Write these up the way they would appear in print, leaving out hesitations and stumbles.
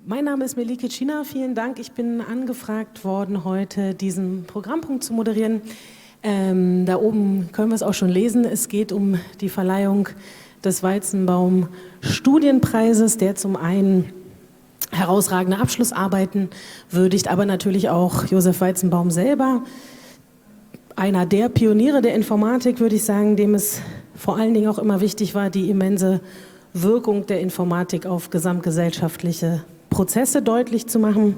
Mein Name ist Melike Cina, vielen Dank. Ich bin angefragt worden, heute diesen Programmpunkt zu moderieren. Da oben können wir es auch schon lesen. Es geht um die Verleihung des Weizenbaum Studienpreises, der zum einen herausragende Abschlussarbeiten würdigt, aber natürlich auch Josef Weizenbaum selber. Einer der Pioniere der Informatik, würde ich sagen, dem es vor allen Dingen auch immer wichtig war, die immense Wirkung der Informatik auf gesamtgesellschaftliche Prozesse deutlich zu machen.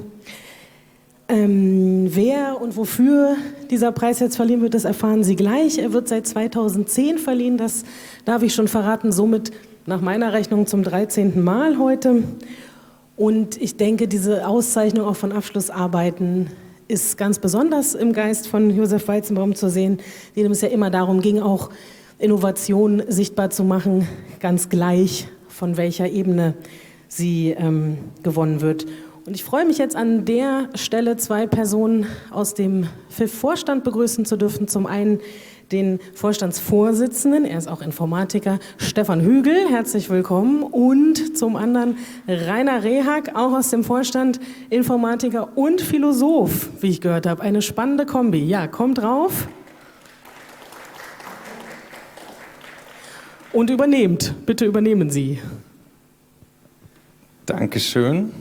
Wer und wofür dieser Preis jetzt verliehen wird, das erfahren Sie gleich. Er wird seit 2010 verliehen, das darf ich schon verraten, somit nach meiner Rechnung zum 13. Mal heute. Und ich denke, diese Auszeichnung auch von Abschlussarbeiten ist ganz besonders im Geist von Josef Weizenbaum zu sehen, dem es ja immer darum ging, auch Innovation sichtbar zu machen, ganz gleich von welcher Ebene sie gewonnen wird. Und ich freue mich jetzt an der Stelle, zwei Personen aus dem FIF-Vorstand begrüßen zu dürfen. Zum einen den Vorstandsvorsitzenden, er ist auch Informatiker, Stefan Hügel, herzlich willkommen. Und zum anderen Rainer Rehag, auch aus dem Vorstand, Informatiker und Philosoph, wie ich gehört habe. Eine spannende Kombi. Ja, kommt drauf. Und übernehmt, bitte übernehmen Sie. Dankeschön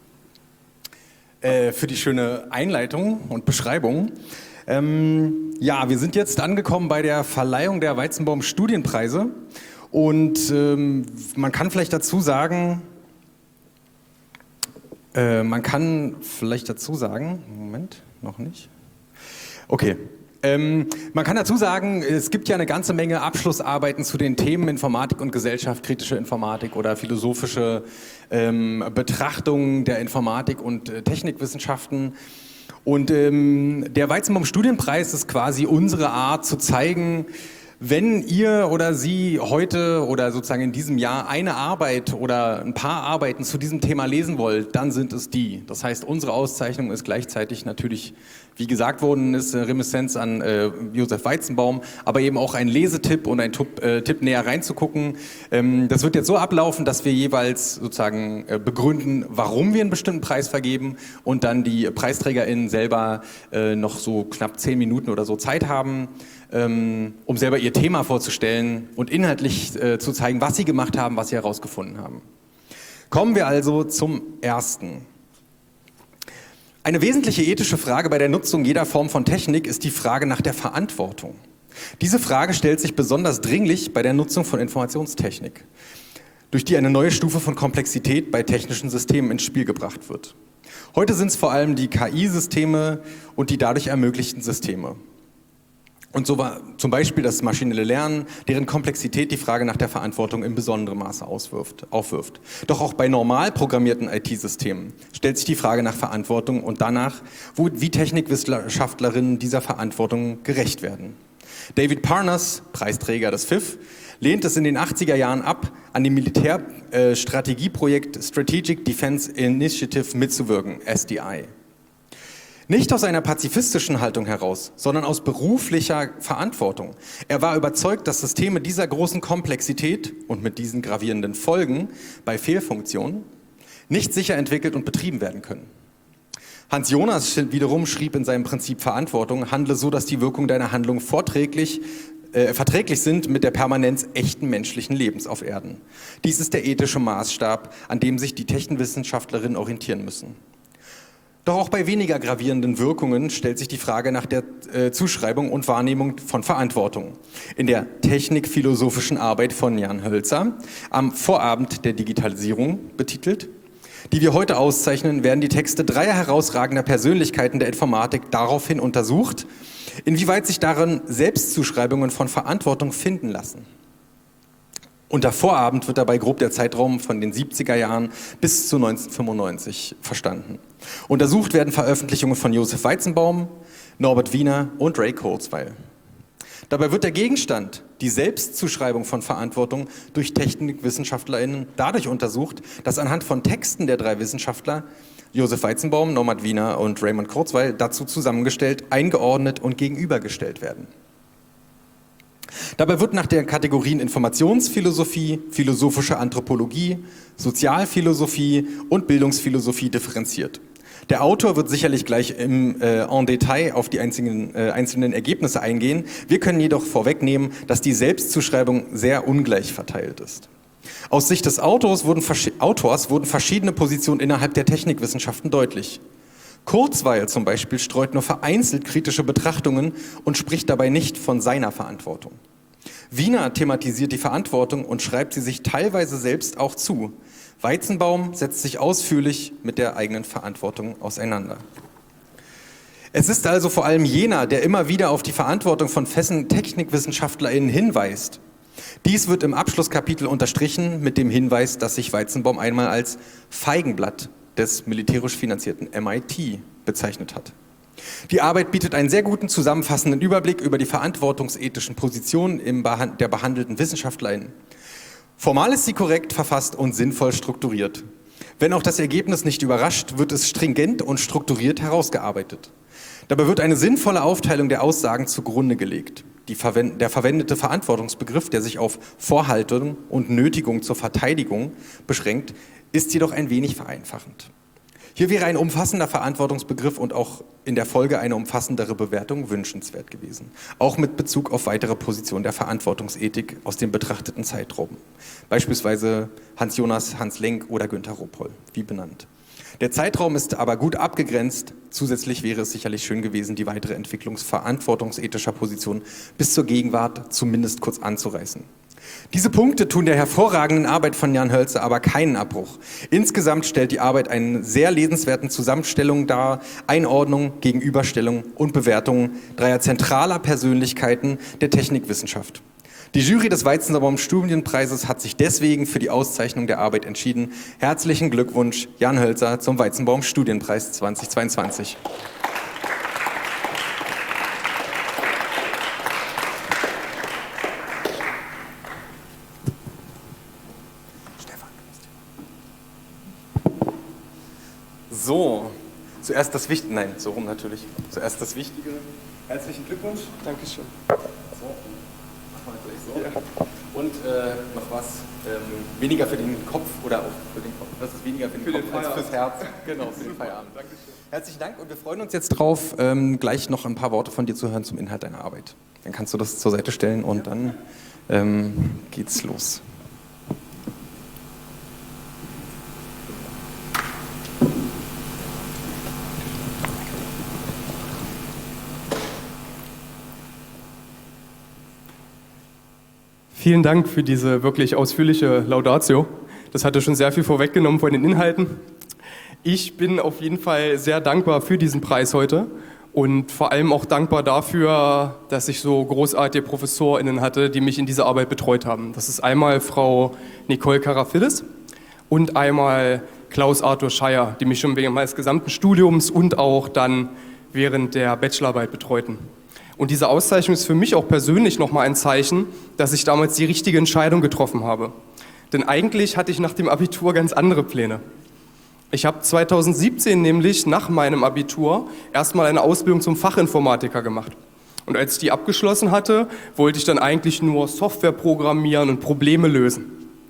für die schöne Einleitung und Beschreibung. Ja, wir sind jetzt angekommen bei der Verleihung der Weizenbaum Studienpreise und man kann vielleicht dazu sagen, Moment, noch nicht. Okay. Man kann dazu sagen, es gibt ja eine ganze Menge Abschlussarbeiten zu den Themen Informatik und Gesellschaft, kritische Informatik oder philosophische Betrachtungen der Informatik und Technikwissenschaften. Und der Weizenbaum Studienpreis ist quasi unsere Art zu zeigen, wenn ihr oder Sie heute oder sozusagen in diesem Jahr eine Arbeit oder ein paar Arbeiten zu diesem Thema lesen wollt, dann sind es die. Das heißt, unsere Auszeichnung ist gleichzeitig natürlich, wie gesagt worden ist, eine Reminiszenz an Josef Weizenbaum, aber eben auch ein Lesetipp und ein Tipp näher reinzugucken. Das wird jetzt so ablaufen, dass wir jeweils sozusagen begründen, warum wir einen bestimmten Preis vergeben und dann die PreisträgerInnen selber noch so knapp 10 Minuten oder so Zeit haben, um selber ihr Thema vorzustellen und inhaltlich zu zeigen, was sie gemacht haben, was sie herausgefunden haben. Kommen wir also zum ersten. Eine wesentliche ethische Frage bei der Nutzung jeder Form von Technik ist die Frage nach der Verantwortung. Diese Frage stellt sich besonders dringlich bei der Nutzung von Informationstechnik, durch die eine neue Stufe von Komplexität bei technischen Systemen ins Spiel gebracht wird. Heute sind es vor allem die KI-Systeme und die dadurch ermöglichten Systeme. Und so war zum Beispiel das maschinelle Lernen, deren Komplexität die Frage nach der Verantwortung in besonderem Maße aufwirft. Doch auch bei normal programmierten IT-Systemen stellt sich die Frage nach Verantwortung und danach, wie Technikwissenschaftlerinnen dieser Verantwortung gerecht werden. David Parnas, Preisträger des FIF, lehnt es in den 80er Jahren ab, an dem Militärstrategieprojekt Strategic Defense Initiative mitzuwirken, SDI. Nicht aus einer pazifistischen Haltung heraus, sondern aus beruflicher Verantwortung. Er war überzeugt, dass Systeme dieser großen Komplexität und mit diesen gravierenden Folgen bei Fehlfunktionen nicht sicher entwickelt und betrieben werden können. Hans Jonas wiederum schrieb in seinem Prinzip Verantwortung, handle so, dass die Wirkungen deiner Handlung verträglich sind mit der Permanenz echten menschlichen Lebens auf Erden. Dies ist der ethische Maßstab, an dem sich die Technikwissenschaftlerinnen orientieren müssen. Doch auch bei weniger gravierenden Wirkungen stellt sich die Frage nach der Zuschreibung und Wahrnehmung von Verantwortung. In der technikphilosophischen Arbeit von Jan Hölzer, am Vorabend der Digitalisierung betitelt, die wir heute auszeichnen, werden die Texte dreier herausragender Persönlichkeiten der Informatik daraufhin untersucht, inwieweit sich darin Selbstzuschreibungen von Verantwortung finden lassen. Unter Vorabend wird dabei grob der Zeitraum von den 70er Jahren bis zu 1995 verstanden. Untersucht werden Veröffentlichungen von Josef Weizenbaum, Norbert Wiener und Ray Kurzweil. Dabei wird der Gegenstand, die Selbstzuschreibung von Verantwortung durch TechnikwissenschaftlerInnen dadurch untersucht, dass anhand von Texten der drei Wissenschaftler, Josef Weizenbaum, Norbert Wiener und Raymond Kurzweil, dazu zusammengestellt, eingeordnet und gegenübergestellt werden. Dabei wird nach den Kategorien Informationsphilosophie, philosophische Anthropologie, Sozialphilosophie und Bildungsphilosophie differenziert. Der Autor wird sicherlich gleich en Detail auf die einzelnen Ergebnisse eingehen. Wir können jedoch vorwegnehmen, dass die Selbstzuschreibung sehr ungleich verteilt ist. Aus Sicht des Autors wurden verschiedene Positionen innerhalb der Technikwissenschaften deutlich. Kurzweil zum Beispiel streut nur vereinzelt kritische Betrachtungen und spricht dabei nicht von seiner Verantwortung. Wiener thematisiert die Verantwortung und schreibt sie sich teilweise selbst auch zu. Weizenbaum setzt sich ausführlich mit der eigenen Verantwortung auseinander. Es ist also vor allem jener, der immer wieder auf die Verantwortung von festen TechnikwissenschaftlerInnen hinweist. Dies wird im Abschlusskapitel unterstrichen mit dem Hinweis, dass sich Weizenbaum einmal als Feigenblatt des militärisch finanzierten MIT bezeichnet hat. Die Arbeit bietet einen sehr guten zusammenfassenden Überblick über die verantwortungsethischen Positionen der behandelten WissenschaftlerInnen. Formal ist sie korrekt verfasst und sinnvoll strukturiert. Wenn auch das Ergebnis nicht überrascht, wird es stringent und strukturiert herausgearbeitet. Dabei wird eine sinnvolle Aufteilung der Aussagen zugrunde gelegt. Der verwendete Verantwortungsbegriff, der sich auf Vorhaltung und Nötigung zur Verteidigung beschränkt, ist jedoch ein wenig vereinfachend. Hier wäre ein umfassender Verantwortungsbegriff und auch in der Folge eine umfassendere Bewertung wünschenswert gewesen. Auch mit Bezug auf weitere Positionen der Verantwortungsethik aus dem betrachteten Zeitraum. Beispielsweise Hans Jonas, Hans Lenk oder Günter Ruppol, wie benannt. Der Zeitraum ist aber gut abgegrenzt. Zusätzlich wäre es sicherlich schön gewesen, die weitere Entwicklung verantwortungsethischer Positionen bis zur Gegenwart zumindest kurz anzureißen. Diese Punkte tun der hervorragenden Arbeit von Jan Hölzer aber keinen Abbruch. Insgesamt stellt die Arbeit einen sehr lesenswerten Zusammenstellung dar, Einordnung, Gegenüberstellung und Bewertung dreier zentraler Persönlichkeiten der Technikwissenschaft. Die Jury des Weizenbaum Studienpreises hat sich deswegen für die Auszeichnung der Arbeit entschieden. Herzlichen Glückwunsch, Jan Hölzer, zum Weizenbaum Studienpreis 2022. So, zuerst das Wichtige, nein, so rum natürlich. Zuerst das Wichtige. Herzlichen Glückwunsch. Dankeschön. So, machen wir gleich so. Ja. Und noch was, weniger für den Kopf oder auch für den Kopf. Das ist weniger für den Kopf als fürs Herz. Genau, für den Feierabend. Dankeschön. Herzlichen Dank und wir freuen uns jetzt drauf, gleich noch ein paar Worte von dir zu hören zum Inhalt deiner Arbeit. Dann kannst du das zur Seite stellen und dann geht's los. Vielen Dank für diese wirklich ausführliche Laudatio. Das hatte schon sehr viel vorweggenommen von den Inhalten. Ich bin auf jeden Fall sehr dankbar für diesen Preis heute und vor allem auch dankbar dafür, dass ich so großartige ProfessorInnen hatte, die mich in dieser Arbeit betreut haben. Das ist einmal Frau Nicole Karafidis und einmal Klaus Arthur Scheier, die mich schon während meines gesamten Studiums und auch dann während der Bachelorarbeit betreuten. Und diese Auszeichnung ist für mich auch persönlich nochmal ein Zeichen, dass ich damals die richtige Entscheidung getroffen habe. Denn eigentlich hatte ich nach dem Abitur ganz andere Pläne. Ich habe 2017 nämlich nach meinem Abitur erstmal eine Ausbildung zum Fachinformatiker gemacht. Und als ich die abgeschlossen hatte, wollte ich dann eigentlich nur Software programmieren und Probleme lösen.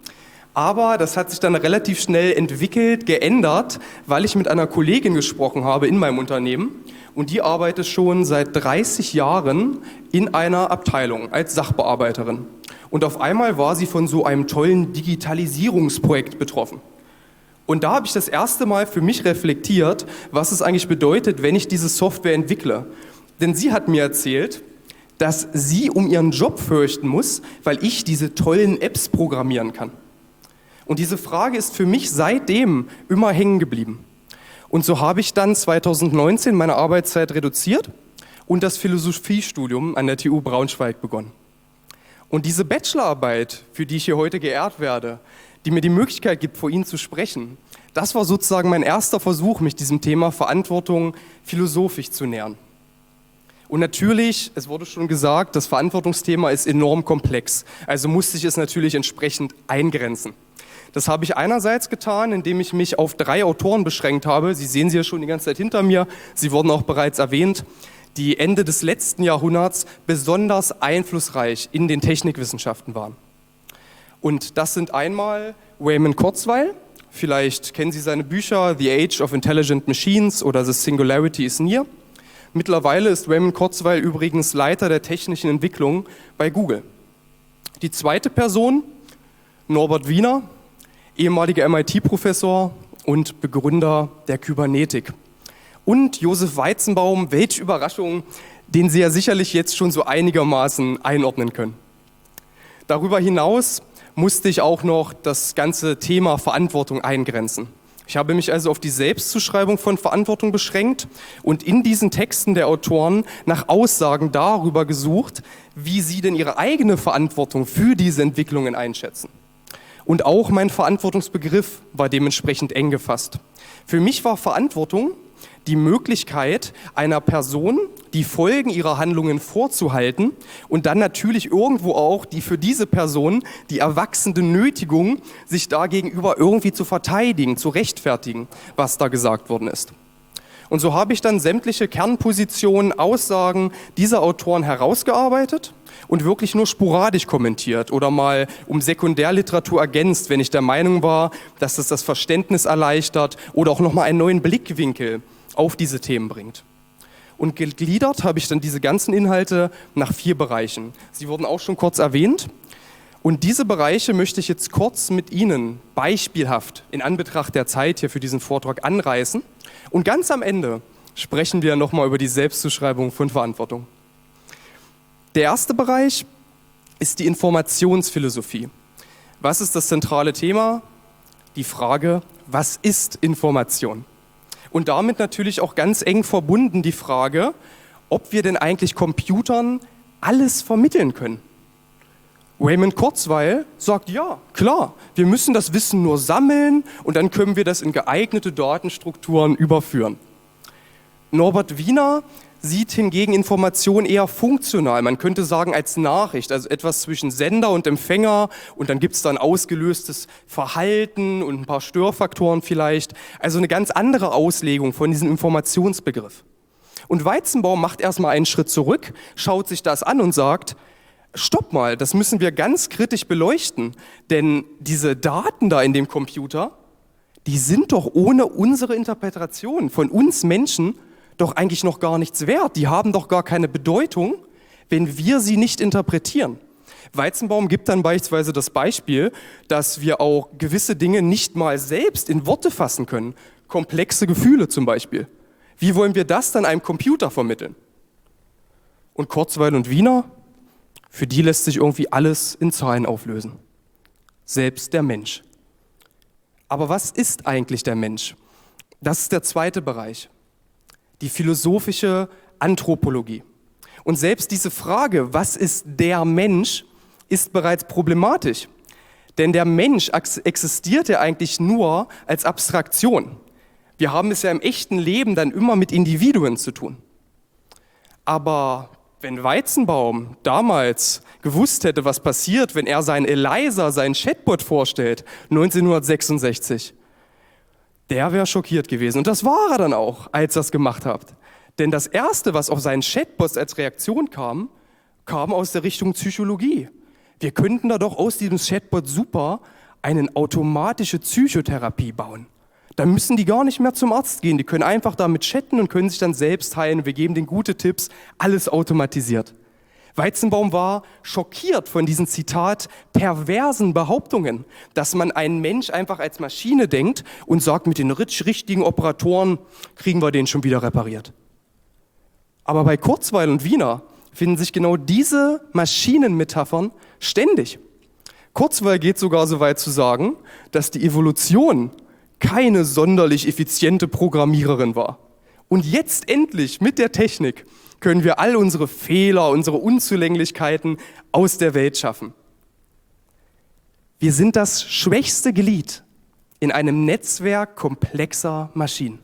Aber das hat sich dann relativ schnell entwickelt, geändert, weil ich mit einer Kollegin gesprochen habe in meinem Unternehmen. Und die arbeitet schon seit 30 Jahren in einer Abteilung als Sachbearbeiterin. Und auf einmal war sie von so einem tollen Digitalisierungsprojekt betroffen. Und da habe ich das erste Mal für mich reflektiert, was es eigentlich bedeutet, wenn ich diese Software entwickle. Denn sie hat mir erzählt, dass sie um ihren Job fürchten muss, weil ich diese tollen Apps programmieren kann. Und diese Frage ist für mich seitdem immer hängen geblieben. Und so habe ich dann 2019 meine Arbeitszeit reduziert und das Philosophiestudium an der TU Braunschweig begonnen. Und diese Bachelorarbeit, für die ich hier heute geehrt werde, die mir die Möglichkeit gibt, vor Ihnen zu sprechen, das war sozusagen mein erster Versuch, mich diesem Thema Verantwortung philosophisch zu nähern. Und natürlich, es wurde schon gesagt, das Verantwortungsthema ist enorm komplex, also musste ich es natürlich entsprechend eingrenzen. Das habe ich einerseits getan, indem ich mich auf 3 Autoren beschränkt habe. Sie sehen sie ja schon die ganze Zeit hinter mir. Sie wurden auch bereits erwähnt, die Ende des letzten Jahrhunderts besonders einflussreich in den Technikwissenschaften waren. Und das sind einmal Raymond Kurzweil, vielleicht kennen Sie seine Bücher The Age of Intelligent Machines oder The Singularity is Near. Mittlerweile ist Raymond Kurzweil übrigens Leiter der technischen Entwicklung bei Google. Die zweite Person, Norbert Wiener, ehemaliger MIT-Professor und Begründer der Kybernetik. Und Josef Weizenbaum, welche Überraschung, den Sie ja sicherlich jetzt schon so einigermaßen einordnen können. Darüber hinaus musste ich auch noch das ganze Thema Verantwortung eingrenzen. Ich habe mich also auf die Selbstzuschreibung von Verantwortung beschränkt und in diesen Texten der Autoren nach Aussagen darüber gesucht, wie sie denn ihre eigene Verantwortung für diese Entwicklungen einschätzen. Und auch mein Verantwortungsbegriff war dementsprechend eng gefasst. Für mich war Verantwortung die Möglichkeit einer Person, die Folgen ihrer Handlungen vorzuhalten und dann natürlich irgendwo auch die für diese Person die erwachsene Nötigung, sich dagegenüber irgendwie zu verteidigen, zu rechtfertigen, was da gesagt worden ist. Und so habe ich dann sämtliche Kernpositionen, Aussagen dieser Autoren herausgearbeitet und wirklich nur sporadisch kommentiert oder mal um Sekundärliteratur ergänzt, wenn ich der Meinung war, dass es das Verständnis erleichtert oder auch nochmal einen neuen Blickwinkel auf diese Themen bringt. Und gegliedert habe ich dann diese ganzen Inhalte nach 4 Bereichen. Sie wurden auch schon kurz erwähnt. Und diese Bereiche möchte ich jetzt kurz mit Ihnen beispielhaft in Anbetracht der Zeit hier für diesen Vortrag anreißen. Und ganz am Ende sprechen wir nochmal über die Selbstzuschreibung von Verantwortung. Der erste Bereich ist die Informationsphilosophie. Was ist das zentrale Thema? Die Frage, was ist Information? Und damit natürlich auch ganz eng verbunden die Frage, ob wir denn eigentlich Computern alles vermitteln können. Raymond Kurzweil sagt, ja, klar, wir müssen das Wissen nur sammeln und dann können wir das in geeignete Datenstrukturen überführen. Norbert Wiener sieht hingegen Information eher funktional, man könnte sagen als Nachricht, also etwas zwischen Sender und Empfänger und dann gibt es dann ausgelöstes Verhalten und ein paar Störfaktoren vielleicht, also eine ganz andere Auslegung von diesem Informationsbegriff. Und Weizenbaum macht erstmal einen Schritt zurück, schaut sich das an und sagt, stopp mal, das müssen wir ganz kritisch beleuchten, denn diese Daten da in dem Computer, die sind doch ohne unsere Interpretation von uns Menschen doch eigentlich noch gar nichts wert. Die haben doch gar keine Bedeutung, wenn wir sie nicht interpretieren. Weizenbaum gibt dann beispielsweise das Beispiel, dass wir auch gewisse Dinge nicht mal selbst in Worte fassen können. Komplexe Gefühle zum Beispiel. Wie wollen wir das dann einem Computer vermitteln? Und Kurzweil und Wiener, für die lässt sich irgendwie alles in Zahlen auflösen. Selbst der Mensch. Aber was ist eigentlich der Mensch? Das ist der zweite Bereich. Die philosophische Anthropologie. Und selbst diese Frage, was ist der Mensch, ist bereits problematisch. Denn der Mensch existiert ja eigentlich nur als Abstraktion. Wir haben es ja im echten Leben dann immer mit Individuen zu tun. Aber wenn Weizenbaum damals gewusst hätte, was passiert, wenn er seinen Eliza, seinen Chatbot vorstellt, 1966, der wäre schockiert gewesen. Und das war er dann auch, als er es gemacht hat. Denn das Erste, was auf seinen Chatbots als Reaktion kam aus der Richtung Psychologie. Wir könnten da doch aus diesem Chatbot super eine automatische Psychotherapie bauen. Da müssen die gar nicht mehr zum Arzt gehen. Die können einfach damit chatten und können sich dann selbst heilen. Wir geben denen gute Tipps, alles automatisiert. Weizenbaum war schockiert von diesen, Zitat, perversen Behauptungen, dass man einen Mensch einfach als Maschine denkt und sagt, mit den richtigen Operatoren kriegen wir den schon wieder repariert. Aber bei Kurzweil und Wiener finden sich genau diese Maschinenmetaphern ständig. Kurzweil geht sogar so weit zu sagen, dass die Evolution keine sonderlich effiziente Programmiererin war. Und jetzt endlich mit der Technik können wir all unsere Fehler, unsere Unzulänglichkeiten aus der Welt schaffen. Wir sind das schwächste Glied in einem Netzwerk komplexer Maschinen.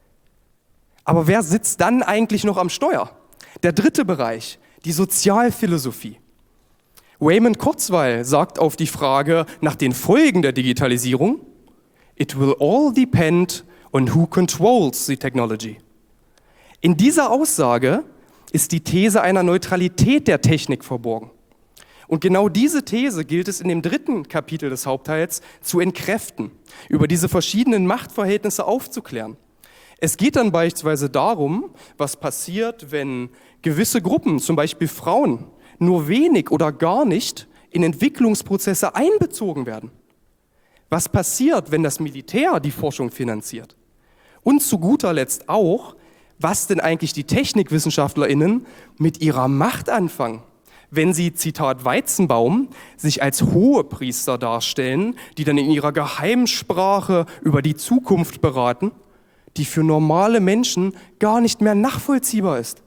Aber wer sitzt dann eigentlich noch am Steuer? Der dritte Bereich, die Sozialphilosophie. Raymond Kurzweil sagt auf die Frage nach den Folgen der Digitalisierung, "It will all depend on who controls the technology." In dieser Aussage ist die These einer Neutralität der Technik verborgen. Und genau diese These gilt es in dem 3. Kapitel des Hauptteils zu entkräften, über diese verschiedenen Machtverhältnisse aufzuklären. Es geht dann beispielsweise darum, was passiert, wenn gewisse Gruppen, zum Beispiel Frauen, nur wenig oder gar nicht in Entwicklungsprozesse einbezogen werden. Was passiert, wenn das Militär die Forschung finanziert? Und zu guter Letzt auch, was denn eigentlich die TechnikwissenschaftlerInnen mit ihrer Macht anfangen, wenn sie, Zitat Weizenbaum, sich als Hohepriester darstellen, die dann in ihrer Geheimsprache über die Zukunft beraten, die für normale Menschen gar nicht mehr nachvollziehbar ist.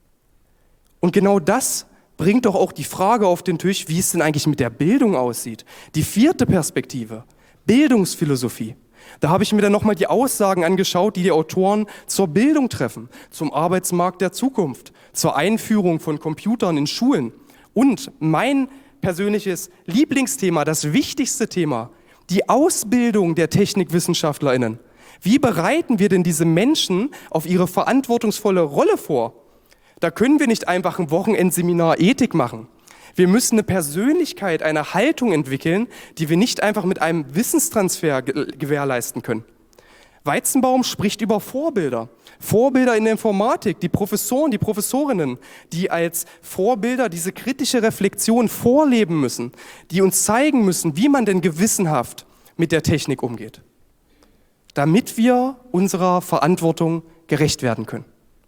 Und genau das bringt doch auch die Frage auf den Tisch, wie es denn eigentlich mit der Bildung aussieht. Die 4. Perspektive, Bildungsphilosophie. Da habe ich mir dann nochmal die Aussagen angeschaut, die die Autoren zur Bildung treffen, zum Arbeitsmarkt der Zukunft, zur Einführung von Computern in Schulen. Und mein persönliches Lieblingsthema, das wichtigste Thema, die Ausbildung der TechnikwissenschaftlerInnen. Wie bereiten wir denn diese Menschen auf ihre verantwortungsvolle Rolle vor? Da können wir nicht einfach ein Wochenendseminar Ethik machen. Wir müssen eine Persönlichkeit, eine Haltung entwickeln, die wir nicht einfach mit einem Wissenstransfer gewährleisten können. Weizenbaum spricht über Vorbilder. Vorbilder in der Informatik, die Professoren, die Professorinnen, die als Vorbilder diese kritische Reflexion vorleben müssen, die uns zeigen müssen, wie man denn gewissenhaft mit der Technik umgeht, damit wir unserer Verantwortung gerecht werden können.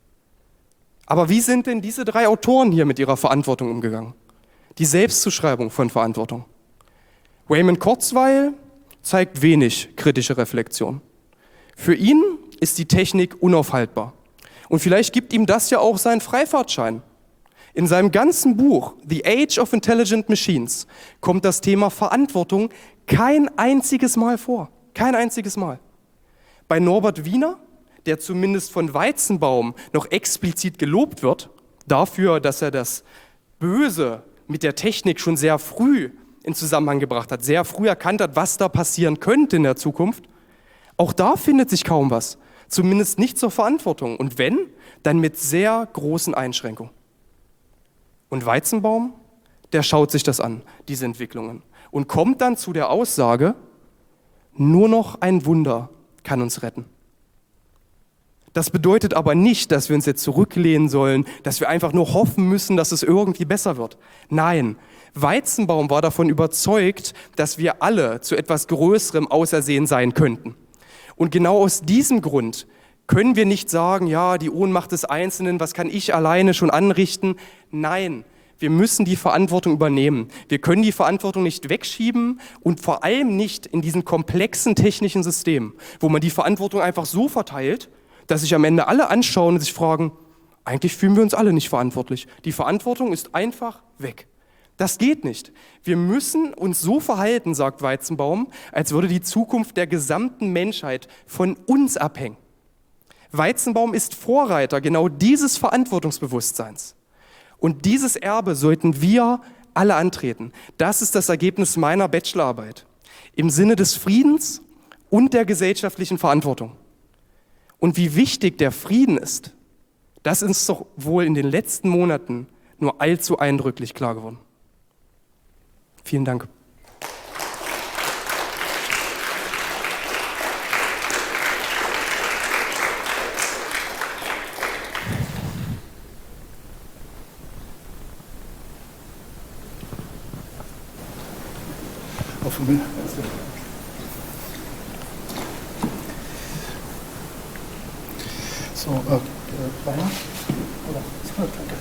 Aber wie sind denn diese 3 Autoren hier mit ihrer Verantwortung umgegangen? Die Selbstzuschreibung von Verantwortung. Raymond Kurzweil zeigt wenig kritische Reflexion. Für ihn ist die Technik unaufhaltbar. Und vielleicht gibt ihm das ja auch seinen Freifahrtschein. In seinem ganzen Buch The Age of Intelligent Machines kommt das Thema Verantwortung kein einziges Mal vor. Kein einziges Mal. Bei Norbert Wiener, der zumindest von Weizenbaum noch explizit gelobt wird, dafür, dass er das Böse mit der Technik schon sehr früh in Zusammenhang gebracht hat, sehr früh erkannt hat, was da passieren könnte in der Zukunft. Auch da findet sich kaum was, zumindest nicht zur Verantwortung. Und wenn, dann mit sehr großen Einschränkungen. Und Weizenbaum, der schaut sich das an, diese Entwicklungen, und kommt dann zu der Aussage, nur noch ein Wunder kann uns retten. Das bedeutet aber nicht, dass wir uns jetzt zurücklehnen sollen, dass wir einfach nur hoffen müssen, dass es irgendwie besser wird. Nein, Weizenbaum war davon überzeugt, dass wir alle zu etwas Größerem ausersehen sein könnten. Und genau aus diesem Grund können wir nicht sagen, ja, die Ohnmacht des Einzelnen, was kann ich alleine schon anrichten? Nein, wir müssen die Verantwortung übernehmen. Wir können die Verantwortung nicht wegschieben und vor allem nicht in diesem komplexen technischen System, wo man die Verantwortung einfach so verteilt, dass sich am Ende alle anschauen und sich fragen, eigentlich fühlen wir uns alle nicht verantwortlich. Die Verantwortung ist einfach weg. Das geht nicht. Wir müssen uns so verhalten, sagt Weizenbaum, als würde die Zukunft der gesamten Menschheit von uns abhängen. Weizenbaum ist Vorreiter genau dieses Verantwortungsbewusstseins. Und dieses Erbe sollten wir alle antreten. Das ist das Ergebnis meiner Bachelorarbeit. Im Sinne des Friedens und der gesellschaftlichen Verantwortung. Und wie wichtig der Frieden ist, das ist doch wohl in den letzten Monaten nur allzu eindrücklich klar geworden. Vielen Dank. So, Weihnachten? Oder? Danke.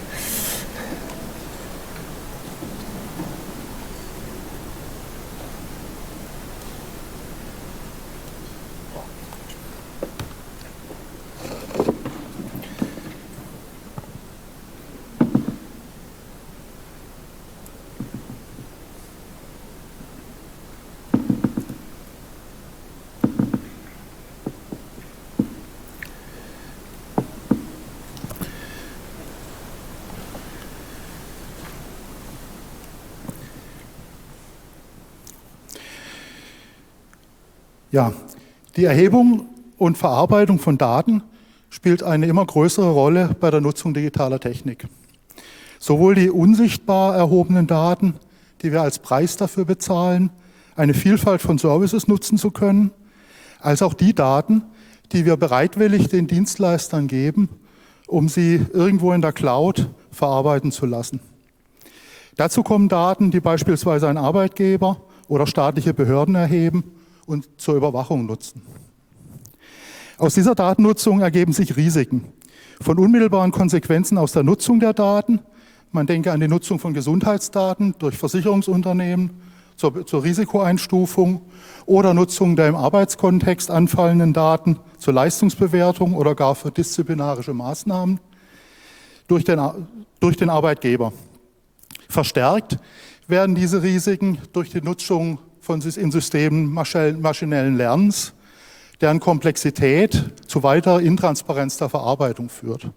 Ja, die Erhebung und Verarbeitung von Daten spielt eine immer größere Rolle bei der Nutzung digitaler Technik. Sowohl die unsichtbar erhobenen Daten, die wir als Preis dafür bezahlen, eine Vielfalt von Services nutzen zu können, als auch die Daten, die wir bereitwillig den Dienstleistern geben, um sie irgendwo in der Cloud verarbeiten zu lassen. Dazu kommen Daten, die beispielsweise ein Arbeitgeber oder staatliche Behörden erheben und zur Überwachung nutzen. Aus dieser Datennutzung ergeben sich Risiken. Von unmittelbaren Konsequenzen aus der Nutzung der Daten, man denke an die Nutzung von Gesundheitsdaten durch Versicherungsunternehmen zur Risikoeinstufung oder Nutzung der im Arbeitskontext anfallenden Daten zur Leistungsbewertung oder gar für disziplinarische Maßnahmen durch den Arbeitgeber. Verstärkt werden diese Risiken durch die Nutzung in Systemen maschinellen Lernens, deren Komplexität zu weiterer Intransparenz der Verarbeitung führt.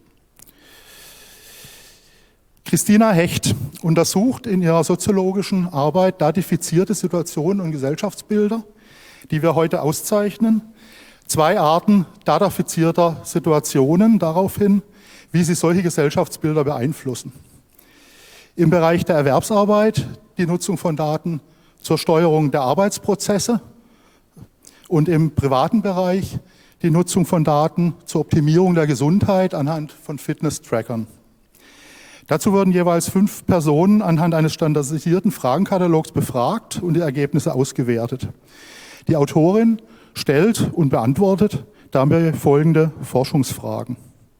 Christina Hecht untersucht in ihrer soziologischen Arbeit datifizierte Situationen und Gesellschaftsbilder, die wir heute auszeichnen. 2 Arten datafizierter Situationen daraufhin, wie sie solche Gesellschaftsbilder beeinflussen. Im Bereich der Erwerbsarbeit die Nutzung von Daten zur Steuerung der Arbeitsprozesse und im privaten Bereich die Nutzung von Daten zur Optimierung der Gesundheit anhand von Fitness-Trackern. Dazu wurden jeweils 5 Personen anhand eines standardisierten Fragenkatalogs befragt und die Ergebnisse ausgewertet. Die Autorin stellt und beantwortet dabei folgende Forschungsfragen.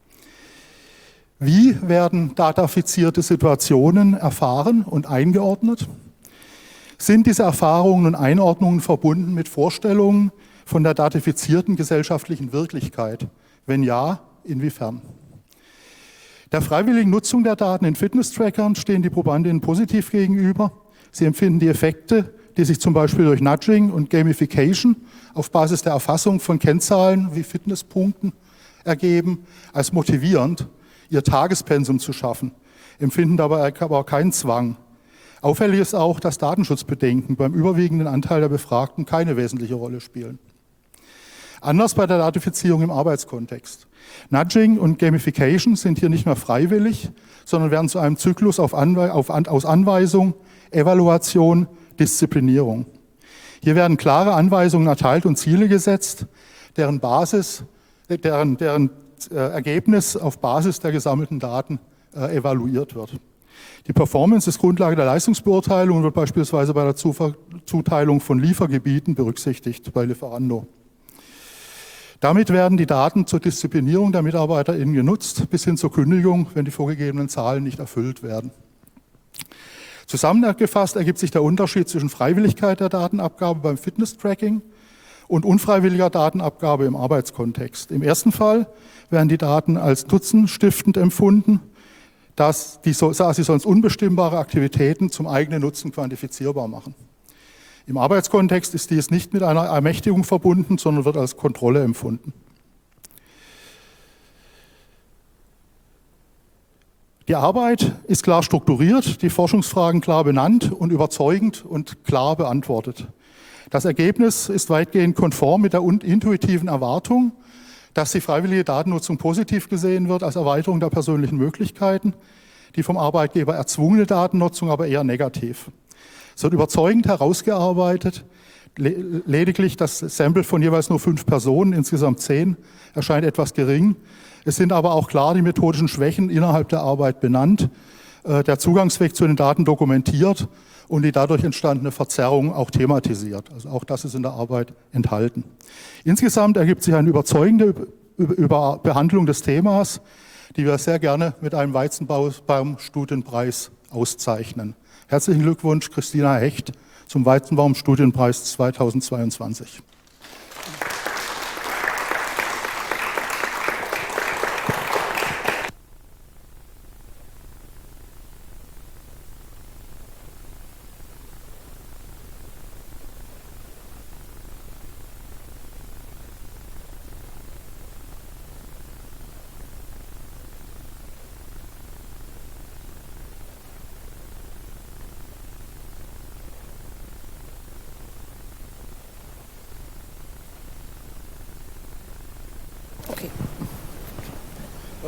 Wie werden datafizierte Situationen erfahren und eingeordnet? Sind diese Erfahrungen und Einordnungen verbunden mit Vorstellungen von der datifizierten gesellschaftlichen Wirklichkeit? Wenn ja, inwiefern? Der freiwilligen Nutzung der Daten in Fitness-Trackern stehen die Probandinnen positiv gegenüber. Sie empfinden die Effekte, die sich zum Beispiel durch Nudging und Gamification auf Basis der Erfassung von Kennzahlen wie Fitnesspunkten ergeben, als motivierend, ihr Tagespensum zu schaffen, empfinden dabei aber keinen Zwang. Auffällig ist auch, dass Datenschutzbedenken beim überwiegenden Anteil der Befragten keine wesentliche Rolle spielen. Anders bei der Datifizierung im Arbeitskontext. Nudging und Gamification sind hier nicht mehr freiwillig, sondern werden zu einem Zyklus aus Anweisung, Evaluation, Disziplinierung. Hier werden klare Anweisungen erteilt und Ziele gesetzt, deren Ergebnis auf Basis der gesammelten Daten evaluiert wird. Die Performance ist Grundlage der Leistungsbeurteilung und wird beispielsweise bei der Zuteilung von Liefergebieten berücksichtigt bei Lieferando. Damit werden die Daten zur Disziplinierung der MitarbeiterInnen genutzt, bis hin zur Kündigung, wenn die vorgegebenen Zahlen nicht erfüllt werden. Zusammengefasst ergibt sich der Unterschied zwischen Freiwilligkeit der Datenabgabe beim Fitness-Tracking und unfreiwilliger Datenabgabe im Arbeitskontext. Im ersten Fall werden die Daten als nutzenstiftend empfunden, da sie sonst unbestimmbare Aktivitäten zum eigenen Nutzen quantifizierbar machen. Im Arbeitskontext ist dies nicht mit einer Ermächtigung verbunden, sondern wird als Kontrolle empfunden. Die Arbeit ist klar strukturiert, die Forschungsfragen klar benannt und überzeugend und klar beantwortet. Das Ergebnis ist weitgehend konform mit der intuitiven Erwartung, dass die freiwillige Datennutzung positiv gesehen wird als Erweiterung der persönlichen Möglichkeiten, die vom Arbeitgeber erzwungene Datennutzung aber eher negativ. Es wird überzeugend herausgearbeitet, lediglich das Sample von jeweils nur 5 Personen, insgesamt 10, erscheint etwas gering. Es sind aber auch klar die methodischen Schwächen innerhalb der Arbeit benannt, der Zugangsweg zu den Daten dokumentiert und die dadurch entstandene Verzerrung auch thematisiert. Also auch das ist in der Arbeit enthalten. Insgesamt ergibt sich eine überzeugende Behandlung des Themas, die wir sehr gerne mit einem Weizenbaum-Studienpreis auszeichnen. Herzlichen Glückwunsch, Christina Hecht, zum Weizenbaum-Studienpreis 2022.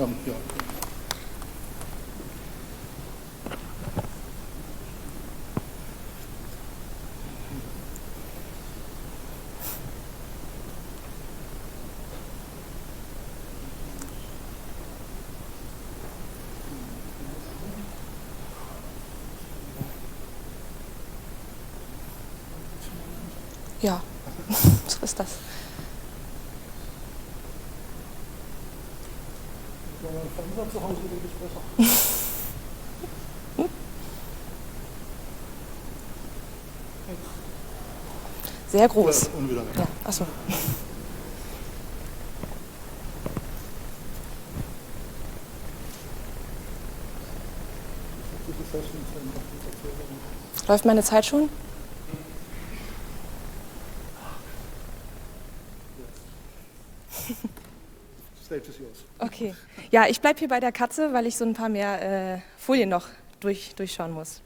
dann, ja. Ja, so ist das. Sehr groß. Ja, achso. Läuft meine Zeit schon? Okay. Ja, ich bleibe hier bei der Katze, weil ich so ein paar mehr Folien noch durchschauen muss.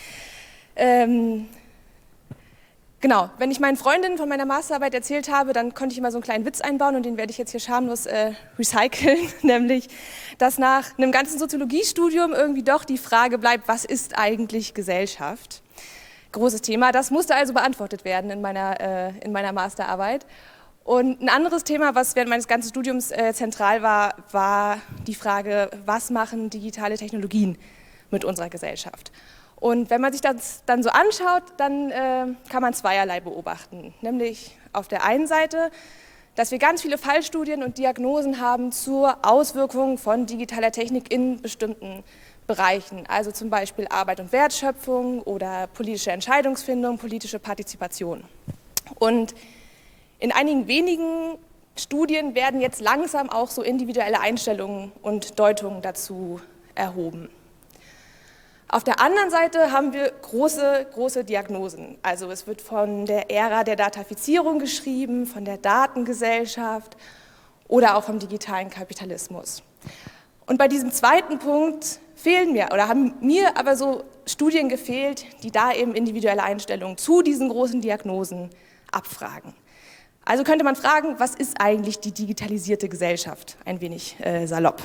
Genau, wenn ich meinen Freundinnen von meiner Masterarbeit erzählt habe, dann konnte ich immer so einen kleinen Witz einbauen und den werde ich jetzt hier schamlos recyceln, nämlich, dass nach einem ganzen Soziologiestudium irgendwie doch die Frage bleibt, was ist eigentlich Gesellschaft? Großes Thema, das musste also beantwortet werden in meiner Masterarbeit. Und ein anderes Thema, was während meines ganzen Studiums zentral war, war die Frage, was machen digitale Technologien mit unserer Gesellschaft? Und wenn man sich das dann so anschaut, dann kann man zweierlei beobachten. Nämlich auf der einen Seite, dass wir ganz viele Fallstudien und Diagnosen haben zur Auswirkung von digitaler Technik in bestimmten Bereichen. Also zum Beispiel Arbeit und Wertschöpfung oder politische Entscheidungsfindung, politische Partizipation. Und in einigen wenigen Studien werden jetzt langsam auch so individuelle Einstellungen und Deutungen dazu erhoben. Auf der anderen Seite haben wir große Diagnosen. Also es wird von der Ära der Datafizierung geschrieben, von der Datengesellschaft oder auch vom digitalen Kapitalismus. Und bei diesem zweiten Punkt haben mir aber so Studien gefehlt, die da eben individuelle Einstellungen zu diesen großen Diagnosen abfragen. Also könnte man fragen, was ist eigentlich die digitalisierte Gesellschaft? Ein wenig salopp.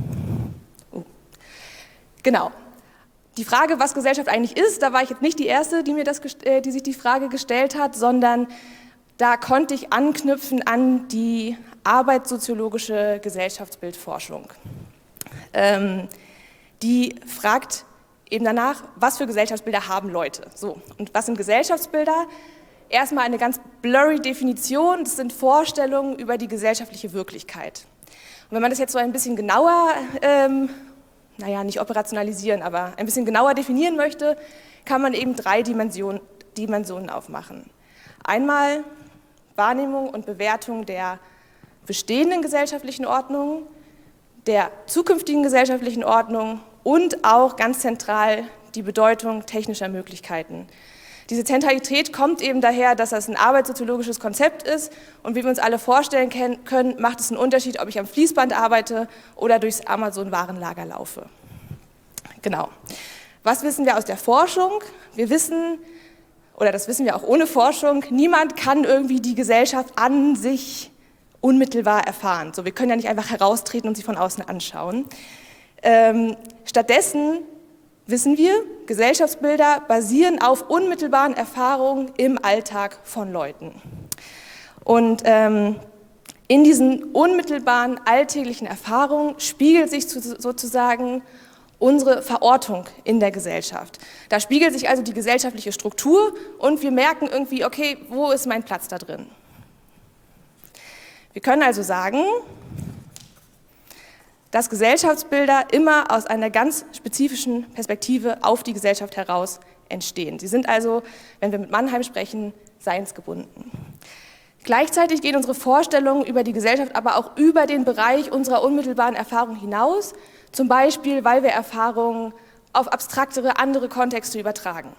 Genau. Die Frage, was Gesellschaft eigentlich ist, da war ich jetzt nicht die Erste, die sich die Frage gestellt hat, sondern da konnte ich anknüpfen an die arbeitssoziologische Gesellschaftsbildforschung. Die fragt eben danach, was für Gesellschaftsbilder haben Leute? So, und was sind Gesellschaftsbilder? Erstmal eine ganz blurry Definition, das sind Vorstellungen über die gesellschaftliche Wirklichkeit. Und wenn man das jetzt so ein bisschen genauer, nicht operationalisieren, aber ein bisschen genauer definieren möchte, kann man eben 3 Dimensionen aufmachen. Einmal Wahrnehmung und Bewertung der bestehenden gesellschaftlichen Ordnung, der zukünftigen gesellschaftlichen Ordnung und auch ganz zentral die Bedeutung technischer Möglichkeiten. Diese Zentralität kommt eben daher, dass das ein arbeitssoziologisches Konzept ist und wie wir uns alle vorstellen können, macht es einen Unterschied, ob ich am Fließband arbeite oder durchs Amazon-Warenlager laufe. Genau. Was wissen wir aus der Forschung? Wir wissen, oder das wissen wir auch ohne Forschung, niemand kann irgendwie die Gesellschaft an sich unmittelbar erfahren. So, wir können ja nicht einfach heraustreten und sie von außen anschauen. Stattdessen wissen wir, Gesellschaftsbilder basieren auf unmittelbaren Erfahrungen im Alltag von Leuten. Und in diesen unmittelbaren alltäglichen Erfahrungen spiegelt sich sozusagen unsere Verortung in der Gesellschaft. Da spiegelt sich also die gesellschaftliche Struktur und wir merken irgendwie, okay, wo ist mein Platz da drin? Wir können also sagen, dass Gesellschaftsbilder immer aus einer ganz spezifischen Perspektive auf die Gesellschaft heraus entstehen. Sie sind also, wenn wir mit Mannheim sprechen, seinsgebunden. Gleichzeitig gehen unsere Vorstellungen über die Gesellschaft aber auch über den Bereich unserer unmittelbaren Erfahrung hinaus, zum Beispiel, weil wir Erfahrungen auf abstraktere, andere Kontexte übertragen.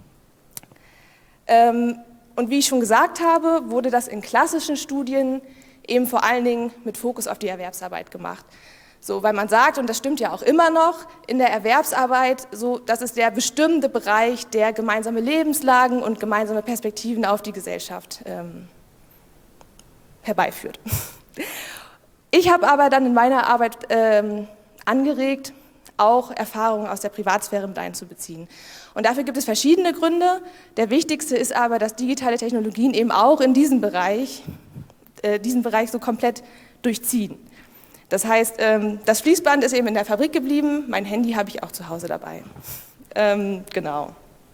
Und wie ich schon gesagt habe, wurde das in klassischen Studien eben vor allen Dingen mit Fokus auf die Erwerbsarbeit gemacht. So, weil man sagt, und das stimmt ja auch immer noch, in der Erwerbsarbeit, so, das ist der bestimmte Bereich, der gemeinsame Lebenslagen und gemeinsame Perspektiven auf die Gesellschaft herbeiführt. Ich habe aber dann in meiner Arbeit angeregt, auch Erfahrungen aus der Privatsphäre mit einzubeziehen. Und dafür gibt es verschiedene Gründe. Der wichtigste ist aber, dass digitale Technologien eben auch in diesen Bereich so komplett durchziehen. Das heißt, das Fließband ist eben in der Fabrik geblieben, mein Handy habe ich auch zu Hause dabei. Genau.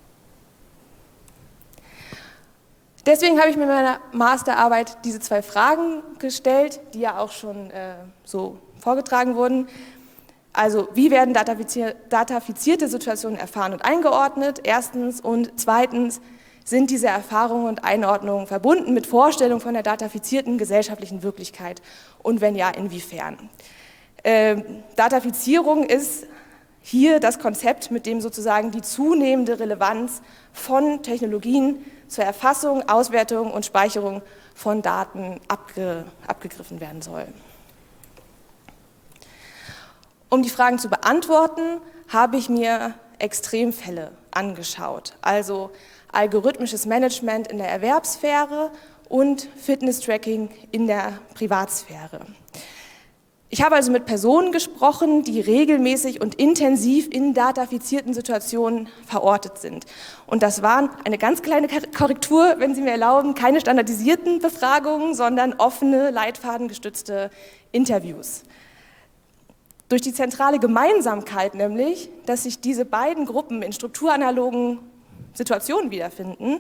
Deswegen habe ich mir in meiner Masterarbeit diese 2 Fragen gestellt, die ja auch schon so vorgetragen wurden. Also, wie werden datafizierte Situationen erfahren und eingeordnet? Erstens. Und zweitens, sind diese Erfahrungen und Einordnungen verbunden mit Vorstellungen von der datafizierten gesellschaftlichen Wirklichkeit? Und wenn ja, inwiefern? Datafizierung ist hier das Konzept, mit dem sozusagen die zunehmende Relevanz von Technologien zur Erfassung, Auswertung und Speicherung von Daten abgegriffen werden soll. Um die Fragen zu beantworten, habe ich mir Extremfälle angeschaut, also algorithmisches Management in der Erwerbssphäre und Fitness-Tracking in der Privatsphäre. Ich habe also mit Personen gesprochen, die regelmäßig und intensiv in datafizierten Situationen verortet sind. Und das waren eine ganz kleine Korrektur, wenn Sie mir erlauben, keine standardisierten Befragungen, sondern offene, leitfadengestützte Interviews. Durch die zentrale Gemeinsamkeit nämlich, dass sich diese beiden Gruppen in strukturanalogen Situationen wiederfinden,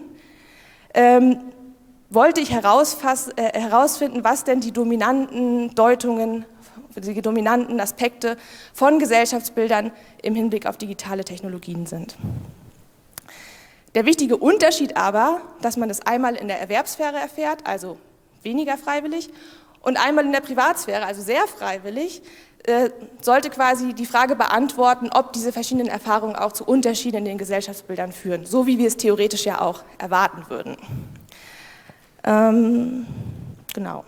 wollte ich herausfinden, was denn die dominanten Deutungen, die dominanten Aspekte von Gesellschaftsbildern im Hinblick auf digitale Technologien sind. Der wichtige Unterschied aber, dass man das einmal in der Erwerbssphäre erfährt, also weniger freiwillig, und einmal in der Privatsphäre, also sehr freiwillig, sollte quasi die Frage beantworten, ob diese verschiedenen Erfahrungen auch zu Unterschieden in den Gesellschaftsbildern führen, so wie wir es theoretisch ja auch erwarten würden. Genau.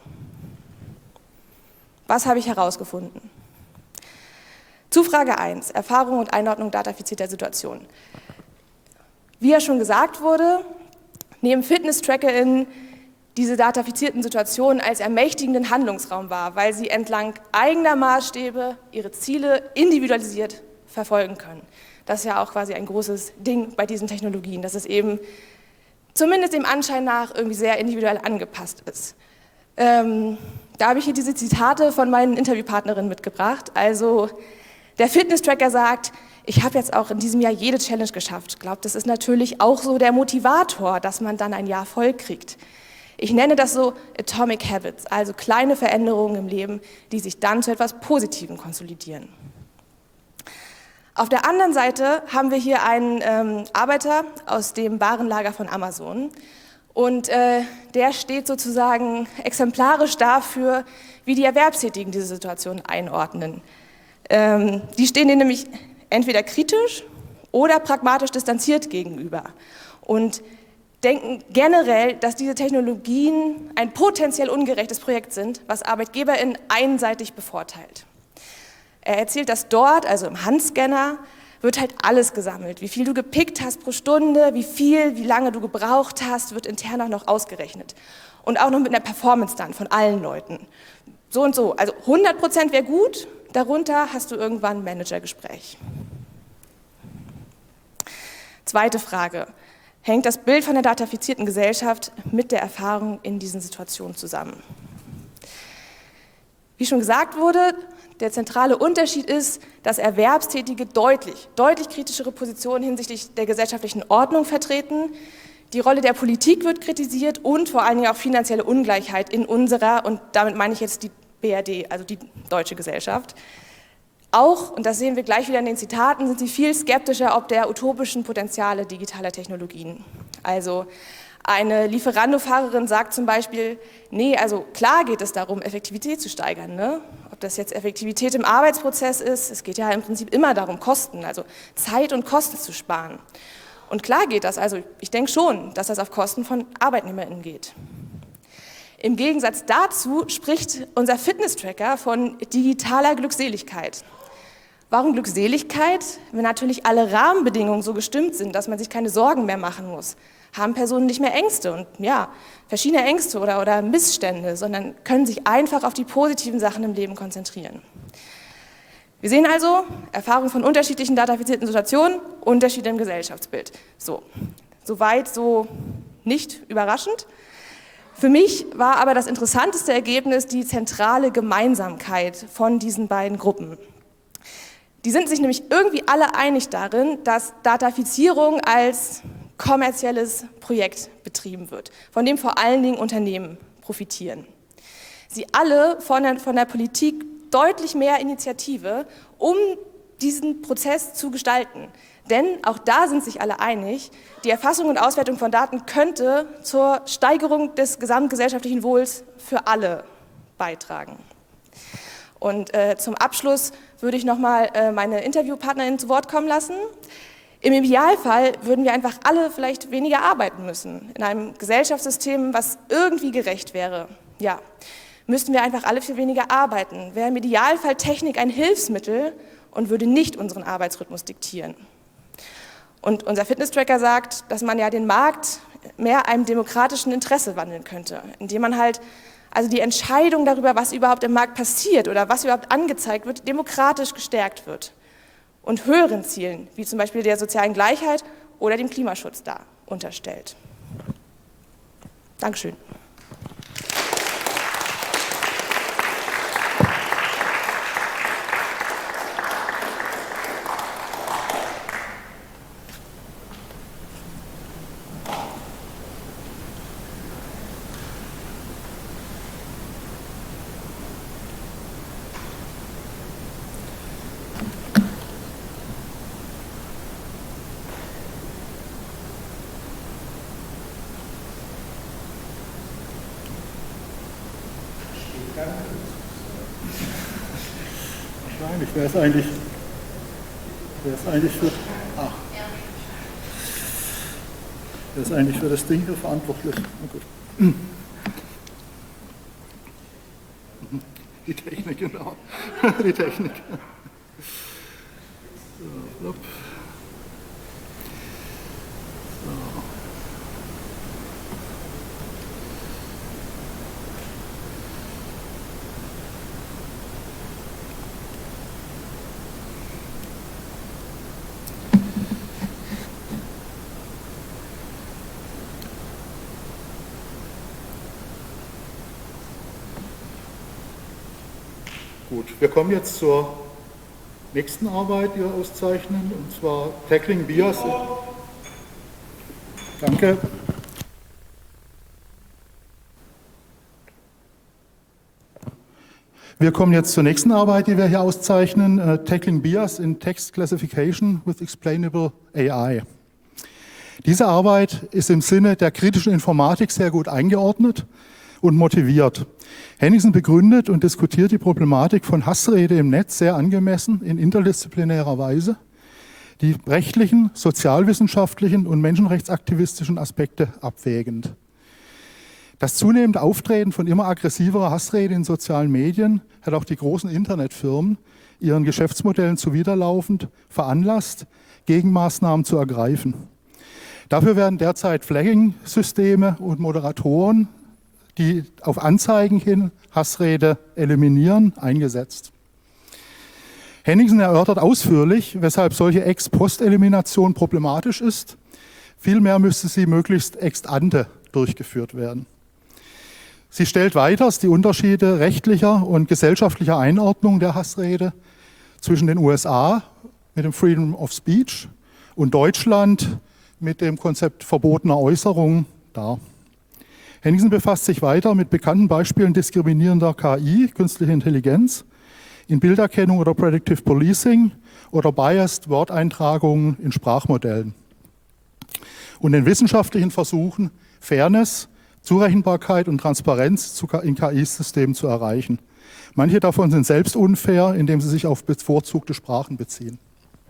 Was habe ich herausgefunden? Zu Frage 1, Erfahrung und Einordnung datafizierter Situationen. Wie ja schon gesagt wurde, nehmen Fitness-TrackerInnen diese datafizierten Situationen als ermächtigenden Handlungsraum wahr, weil sie entlang eigener Maßstäbe ihre Ziele individualisiert verfolgen können. Das ist ja auch quasi ein großes Ding bei diesen Technologien, dass es eben zumindest dem Anschein nach irgendwie sehr individuell angepasst ist. Da habe ich hier diese Zitate von meinen Interviewpartnerinnen mitgebracht. Also der Fitness-Tracker sagt, ich habe jetzt auch in diesem Jahr jede Challenge geschafft. Ich glaube, das ist natürlich auch so der Motivator, dass man dann ein Jahr voll kriegt. Ich nenne das so Atomic Habits, also kleine Veränderungen im Leben, die sich dann zu etwas Positivem konsolidieren. Auf der anderen Seite haben wir hier einen Arbeiter aus dem Warenlager von Amazon und der steht sozusagen exemplarisch dafür, wie die Erwerbstätigen diese Situation einordnen. Die stehen denen nämlich entweder kritisch oder pragmatisch distanziert gegenüber und denken generell, dass diese Technologien ein potenziell ungerechtes Projekt sind, was ArbeitgeberInnen einseitig bevorteilt. Er erzählt, dass dort, also im Handscanner, wird halt alles gesammelt. Wie viel du gepickt hast pro Stunde, wie lange du gebraucht hast, wird intern auch noch ausgerechnet. Und auch noch mit einer Performance dann von allen Leuten. So und so. Also 100% wäre gut, darunter hast du irgendwann ein Managergespräch. Zweite Frage. Hängt das Bild von der datafizierten Gesellschaft mit der Erfahrung in diesen Situationen zusammen? Wie schon gesagt wurde, der zentrale Unterschied ist, dass Erwerbstätige deutlich kritischere Positionen hinsichtlich der gesellschaftlichen Ordnung vertreten. Die Rolle der Politik wird kritisiert und vor allen Dingen auch finanzielle Ungleichheit in unserer, und damit meine ich jetzt die BRD, also die deutsche Gesellschaft. Auch, und das sehen wir gleich wieder in den Zitaten, sind sie viel skeptischer ob der utopischen Potenziale digitaler Technologien. Also eine Lieferando-Fahrerin sagt zum Beispiel, nee, also klar geht es darum, Effektivität zu steigern, ne? Ob das jetzt Effektivität im Arbeitsprozess ist, es geht ja im Prinzip immer darum, Kosten, also Zeit und Kosten zu sparen. Und klar geht das, also ich denke schon, dass das auf Kosten von ArbeitnehmerInnen geht. Im Gegensatz dazu spricht unser Fitness-Tracker von digitaler Glückseligkeit. Warum Glückseligkeit? Wenn natürlich alle Rahmenbedingungen so gestimmt sind, dass man sich keine Sorgen mehr machen muss. haben Personen nicht mehr Ängste und ja, verschiedene Ängste oder Missstände, sondern können sich einfach auf die positiven Sachen im Leben konzentrieren. Wir sehen also Erfahrungen von unterschiedlichen datafizierten Situationen, Unterschiede im Gesellschaftsbild. Soweit so nicht überraschend. Für mich war aber das interessanteste Ergebnis die zentrale Gemeinsamkeit von diesen beiden Gruppen. Die sind sich nämlich irgendwie alle einig darin, dass Datafizierung als kommerzielles Projekt betrieben wird, von dem vor allen Dingen Unternehmen profitieren. Sie alle fordern von der Politik deutlich mehr Initiative, um diesen Prozess zu gestalten. Denn auch da sind sich alle einig, die Erfassung und Auswertung von Daten könnte zur Steigerung des gesamtgesellschaftlichen Wohls für alle beitragen. Und zum Abschluss würde ich nochmal meine Interviewpartnerin zu Wort kommen lassen. Im Idealfall würden wir einfach alle vielleicht weniger arbeiten müssen, in einem Gesellschaftssystem, was irgendwie gerecht wäre. Ja, müssten wir einfach alle viel weniger arbeiten, wäre im Idealfall Technik ein Hilfsmittel und würde nicht unseren Arbeitsrhythmus diktieren. Und unser Fitness-Tracker sagt, dass man ja den Markt mehr einem demokratischen Interesse wandeln könnte, indem man halt also die Entscheidung darüber, was überhaupt im Markt passiert oder was überhaupt angezeigt wird, demokratisch gestärkt wird und höheren Zielen, wie zum Beispiel der sozialen Gleichheit oder dem Klimaschutz da unterstellt. Dankeschön. Wahrscheinlich. Wer ist eigentlich für das Ding hier verantwortlich? Na gut. Die Technik, genau. Die Technik. So, Gut, wir kommen jetzt zur nächsten Arbeit, die wir auszeichnen, und zwar Tackling Bias. Danke. Wir kommen jetzt zur nächsten Arbeit, die wir hier auszeichnen, Tackling Bias in Text Classification with Explainable AI. Diese Arbeit ist im Sinne der kritischen Informatik sehr gut eingeordnet und motiviert. Henningsen begründet und diskutiert die Problematik von Hassrede im Netz sehr angemessen in interdisziplinärer Weise, die rechtlichen, sozialwissenschaftlichen und menschenrechtsaktivistischen Aspekte abwägend. Das zunehmende Auftreten von immer aggressiverer Hassrede in sozialen Medien hat auch die großen Internetfirmen ihren Geschäftsmodellen zuwiderlaufend veranlasst, Gegenmaßnahmen zu ergreifen. Dafür werden derzeit Flagging-Systeme und Moderatoren, die auf Anzeigen hin Hassrede eliminieren, eingesetzt. Henningsen erörtert ausführlich, weshalb solche Ex-Post-Elimination problematisch ist. Vielmehr müsste sie möglichst ex ante durchgeführt werden. Sie stellt weiters die Unterschiede rechtlicher und gesellschaftlicher Einordnung der Hassrede zwischen den USA mit dem Freedom of Speech und Deutschland mit dem Konzept verbotener Äußerungen dar. Henningsen befasst sich weiter mit bekannten Beispielen diskriminierender KI, künstliche Intelligenz, in Bilderkennung oder Predictive Policing oder Biased Worteintragungen in Sprachmodellen. Und den wissenschaftlichen Versuchen, Fairness, Zurechenbarkeit und Transparenz in KI-Systemen zu erreichen. Manche davon sind selbst unfair, indem sie sich auf bevorzugte Sprachen beziehen.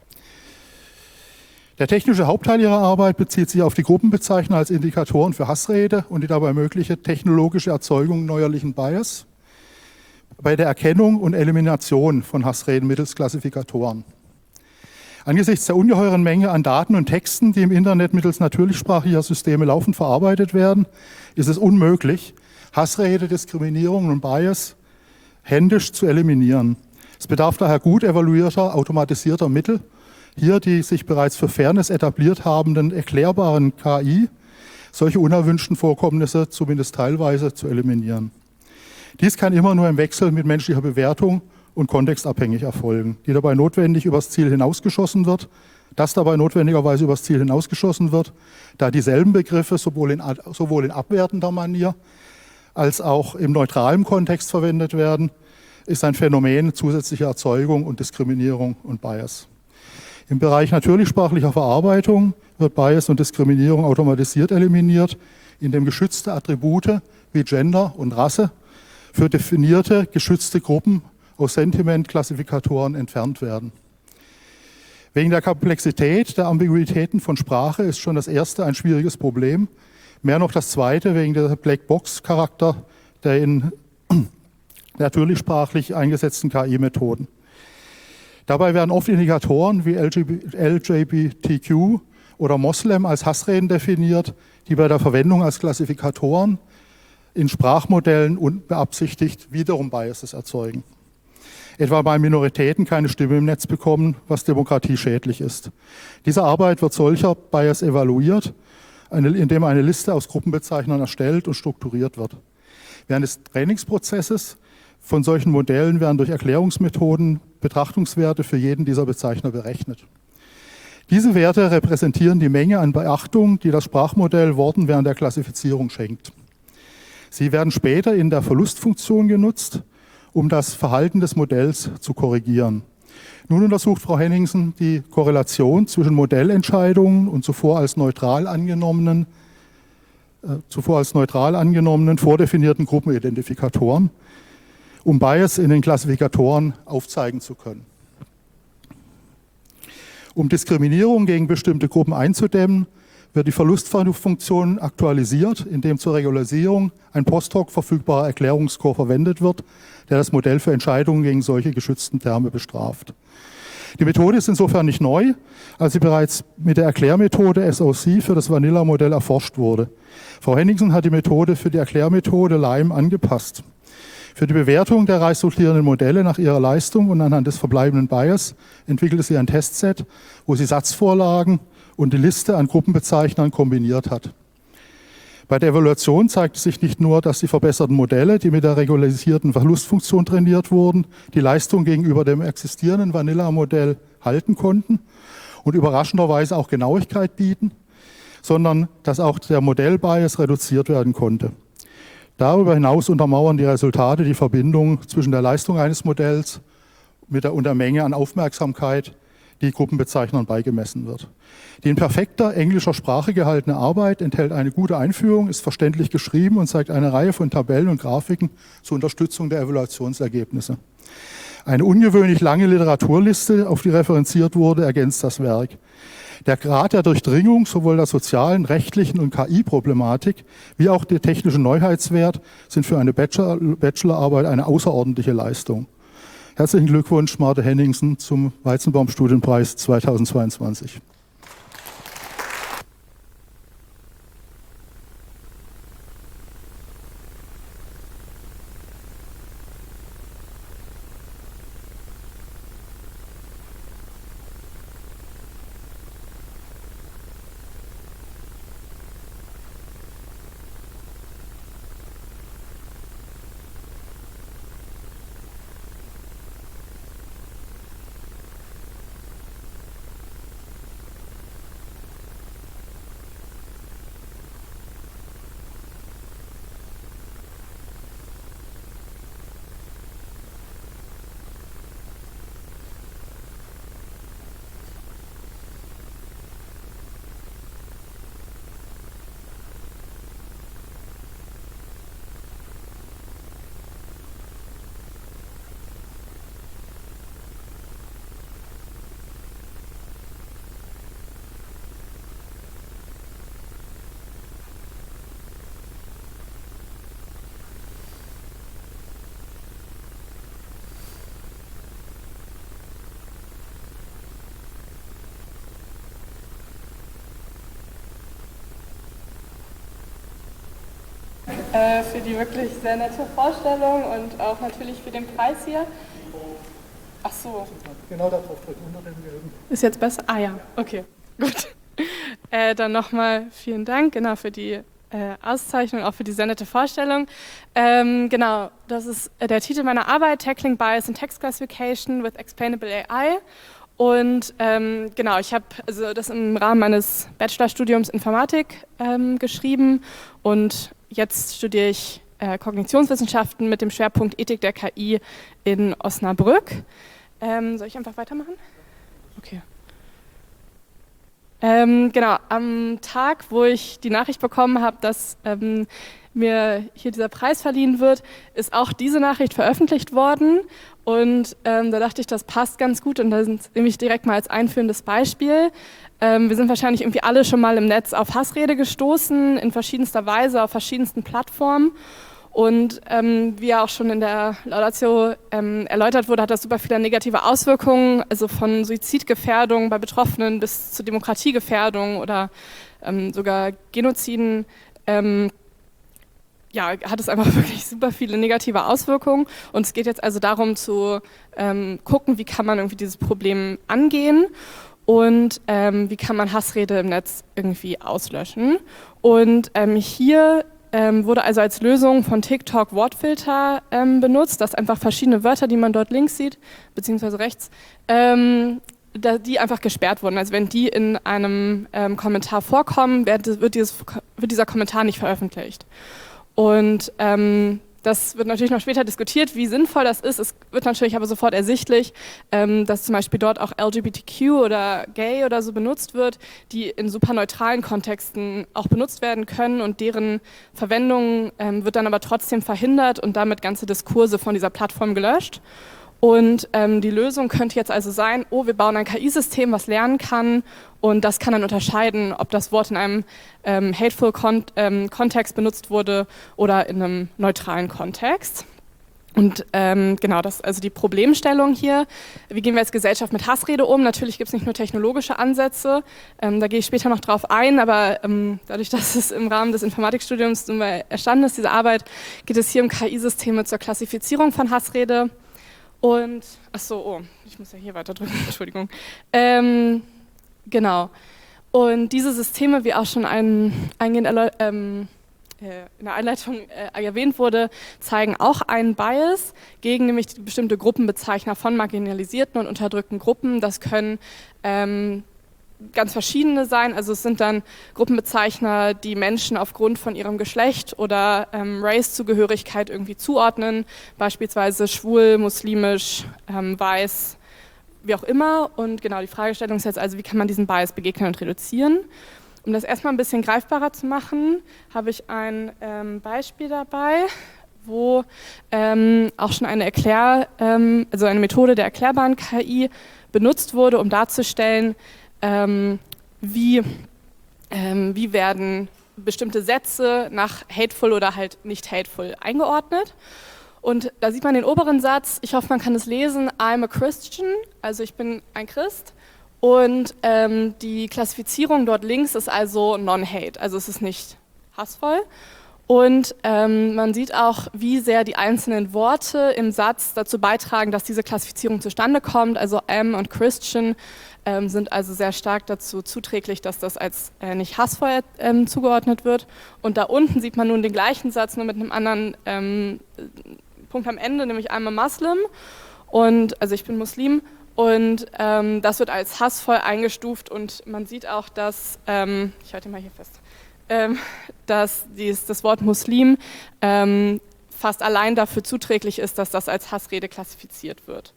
Der technische Hauptteil ihrer Arbeit bezieht sich auf die Gruppenbezeichner als Indikatoren für Hassrede und die dabei mögliche technologische Erzeugung neuerlichen Bias bei der Erkennung und Elimination von Hassreden mittels Klassifikatoren. Angesichts der ungeheuren Menge an Daten und Texten, die im Internet mittels natürlichsprachiger Systeme laufend verarbeitet werden, ist es unmöglich, Hassrede, Diskriminierung und Bias händisch zu eliminieren. Es bedarf daher gut evaluierter, automatisierter Mittel, hier die sich bereits für Fairness etabliert habenden erklärbaren KI, solche unerwünschten Vorkommnisse zumindest teilweise zu eliminieren. Dies kann immer nur im Wechsel mit menschlicher Bewertung und kontextabhängig erfolgen, das dabei notwendigerweise übers Ziel hinausgeschossen wird, da dieselben Begriffe sowohl in abwertender Manier als auch im neutralen Kontext verwendet werden, ist ein Phänomen zusätzlicher Erzeugung und Diskriminierung und Bias. Im Bereich natürlichsprachlicher Verarbeitung wird Bias und Diskriminierung automatisiert eliminiert, indem geschützte Attribute wie Gender und Rasse für definierte, geschützte Gruppen aus Sentiment-Klassifikatoren entfernt werden. Wegen der Komplexität der Ambiguitäten von Sprache ist schon das erste ein schwieriges Problem, mehr noch das zweite wegen der Blackbox-Charakter der in natürlichsprachlich eingesetzten KI-Methoden. Dabei werden oft Indikatoren wie LGBTQ oder Moslem als Hassreden definiert, die bei der Verwendung als Klassifikatoren in Sprachmodellen unbeabsichtigt wiederum Biases erzeugen. Etwa bei Minoritäten keine Stimme im Netz bekommen, was demokratieschädlich ist. Diese Arbeit wird solcher Bias evaluiert, indem eine Liste aus Gruppenbezeichnern erstellt und strukturiert wird. Während des Trainingsprozesses von solchen Modellen werden durch Erklärungsmethoden Betrachtungswerte für jeden dieser Bezeichner berechnet. Diese Werte repräsentieren die Menge an Beachtung, die das Sprachmodell Worten während der Klassifizierung schenkt. Sie werden später in der Verlustfunktion genutzt, um das Verhalten des Modells zu korrigieren. Nun untersucht Frau Henningsen die Korrelation zwischen Modellentscheidungen und zuvor als neutral angenommenen vordefinierten Gruppenidentifikatoren, um Bias in den Klassifikatoren aufzeigen zu können. Um Diskriminierung gegen bestimmte Gruppen einzudämmen, wird die Verlustfunktion aktualisiert, indem zur Regularisierung ein post-hoc verfügbarer Erklärungsscore verwendet wird, der das Modell für Entscheidungen gegen solche geschützten Terme bestraft. Die Methode ist insofern nicht neu, als sie bereits mit der Erklärmethode SOC für das Vanilla-Modell erforscht wurde. Frau Henningsen hat die Methode für die Erklärmethode Lime angepasst. Für die Bewertung der resultierenden Modelle nach ihrer Leistung und anhand des verbleibenden Bias entwickelte sie ein Testset, wo sie Satzvorlagen und die Liste an Gruppenbezeichnern kombiniert hat. Bei der Evaluation zeigte sich nicht nur, dass die verbesserten Modelle, die mit der regularisierten Verlustfunktion trainiert wurden, die Leistung gegenüber dem existierenden Vanilla-Modell halten konnten und überraschenderweise auch Genauigkeit bieten, sondern dass auch der Modellbias reduziert werden konnte. Darüber hinaus untermauern die Resultate die Verbindung zwischen der Leistung eines Modells und der Menge an Aufmerksamkeit, die Gruppenbezeichnern beigemessen wird. Die in perfekter englischer Sprache gehaltene Arbeit enthält eine gute Einführung, ist verständlich geschrieben und zeigt eine Reihe von Tabellen und Grafiken zur Unterstützung der Evaluationsergebnisse. Eine ungewöhnlich lange Literaturliste, auf die referenziert wurde, ergänzt das Werk. Der Grad der Durchdringung sowohl der sozialen, rechtlichen und KI-Problematik wie auch der technische Neuheitswert sind für eine Bachelorarbeit eine außerordentliche Leistung. Herzlichen Glückwunsch, Marte Henningsen, zum Weizenbaum-Studienpreis 2022. für die wirklich sehr nette Vorstellung und auch natürlich für den Preis hier. Ach so. Genau da drauf drücken, unter dem Gelben. Ist jetzt besser? Ah ja, okay, gut. Dann nochmal vielen Dank, genau, für die Auszeichnung, auch für die sehr nette Vorstellung. Genau, das ist der Titel meiner Arbeit, Tackling Bias in Text Classification with Explainable AI. Und genau, ich habe also das im Rahmen meines Bachelorstudiums Informatik geschrieben und jetzt studiere ich Kognitionswissenschaften mit dem Schwerpunkt Ethik der KI in Osnabrück. Soll ich einfach weitermachen? Okay. Genau, am Tag, wo ich die Nachricht bekommen habe, dass mir hier dieser Preis verliehen wird, ist auch diese Nachricht veröffentlicht worden und da dachte ich, das passt ganz gut und da sind nämlich direkt mal als einführendes Beispiel. Wir sind wahrscheinlich irgendwie alle schon mal im Netz auf Hassrede gestoßen, in verschiedenster Weise, auf verschiedensten Plattformen. Und wie ja auch schon in der Laudatio erläutert wurde, hat das super viele negative Auswirkungen, also von Suizidgefährdung bei Betroffenen bis zur Demokratiegefährdung oder sogar Genoziden. Ja, hat es einfach wirklich super viele negative Auswirkungen. Und es geht jetzt also darum zu gucken, wie kann man irgendwie dieses Problem angehen und wie kann man Hassrede im Netz irgendwie auslöschen. Und hier wurde also als Lösung von TikTok Wortfilter benutzt, dass einfach verschiedene Wörter, die man dort links sieht, beziehungsweise rechts, die einfach gesperrt wurden. Also wenn die in einem Kommentar vorkommen, wird dieser Kommentar nicht veröffentlicht. Und das wird natürlich noch später diskutiert, wie sinnvoll das ist. Es wird natürlich aber sofort ersichtlich, dass zum Beispiel dort auch LGBTQ oder Gay oder so benutzt wird, die in super neutralen Kontexten auch benutzt werden können und deren Verwendung wird dann aber trotzdem verhindert und damit ganze Diskurse von dieser Plattform gelöscht. Und die Lösung könnte jetzt also sein, wir bauen ein KI-System, was lernen kann und das kann dann unterscheiden, ob das Wort in einem hateful Kontext benutzt wurde oder in einem neutralen Kontext. Und genau, das ist also die Problemstellung hier. Wie gehen wir als Gesellschaft mit Hassrede um? Natürlich gibt es nicht nur technologische Ansätze, da gehe ich später noch drauf ein, aber dadurch, dass es im Rahmen des Informatikstudiums nun mal erstanden ist, diese Arbeit, geht es hier um KI-Systeme zur Klassifizierung von Hassrede. Und, ich muss ja hier weiter drücken, Entschuldigung. Genau. Und diese Systeme, wie auch schon eingehend in der Einleitung erwähnt wurde, zeigen auch einen Bias gegen nämlich bestimmte Gruppenbezeichner von marginalisierten und unterdrückten Gruppen. Das können ganz verschiedene sein. Also es sind dann Gruppenbezeichner, die Menschen aufgrund von ihrem Geschlecht oder Race-Zugehörigkeit irgendwie zuordnen, beispielsweise schwul, muslimisch, weiß, wie auch immer. Und genau, die Fragestellung ist jetzt also, wie kann man diesen Bias begegnen und reduzieren? Um das erstmal ein bisschen greifbarer zu machen, habe ich ein Beispiel dabei, wo auch schon eine also eine Methode der erklärbaren KI benutzt wurde, um darzustellen, wie werden bestimmte Sätze nach hateful oder halt nicht hateful eingeordnet. Und da sieht man den oberen Satz, ich hoffe, man kann es lesen, I'm a Christian, also ich bin ein Christ. Und die Klassifizierung dort links ist also Non-Hate, also es ist nicht hassvoll. Und man sieht auch, wie sehr die einzelnen Worte im Satz dazu beitragen, dass diese Klassifizierung zustande kommt. Also am und Christian sind also sehr stark dazu zuträglich, dass das als nicht hassvoll zugeordnet wird. Und da unten sieht man nun den gleichen Satz, nur mit einem anderen Punkt am Ende, nämlich I'm a Muslim. Und, also ich bin Muslim. Und das wird als hassvoll eingestuft und man sieht auch, dass, ich halte mal hier fest, dass das Wort Muslim fast allein dafür zuträglich ist, dass das als Hassrede klassifiziert wird.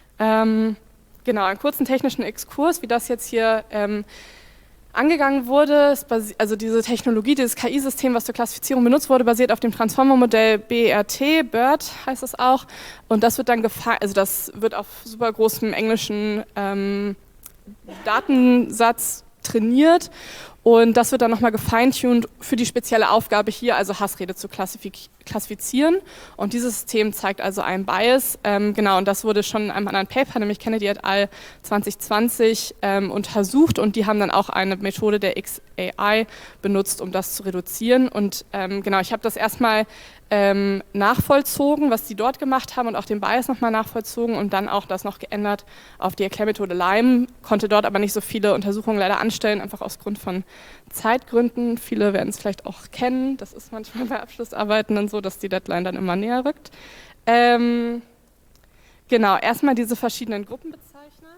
Genau, einen kurzen technischen Exkurs, wie das jetzt hier angegangen wurde. Also diese Technologie, dieses KI-System, was zur Klassifizierung benutzt wurde, basiert auf dem Transformer-Modell BERT heißt es auch. Und das wird dann also das wird auf super großem englischen Datensatz trainiert. Und das wird dann nochmal gefeintuned für die spezielle Aufgabe hier, also Hassrede zu klassifizieren. Und dieses System zeigt also einen Bias. Genau, und das wurde schon in einem anderen Paper, nämlich Kennedy et al. 2020 untersucht. Und die haben dann auch eine Methode der XAI benutzt, um das zu reduzieren. Und genau, ich habe das erstmal nachvollzogen, was die dort gemacht haben und auch den Bias nochmal nachvollzogen und dann auch das noch geändert auf die Erklärmethode Lime, konnte dort aber nicht so viele Untersuchungen leider anstellen, einfach aus Grund von Zeitgründen. Viele werden es vielleicht auch kennen, das ist manchmal bei Abschlussarbeiten dann so, dass die Deadline dann immer näher rückt. Genau, erstmal diese verschiedenen Gruppenbezeichner.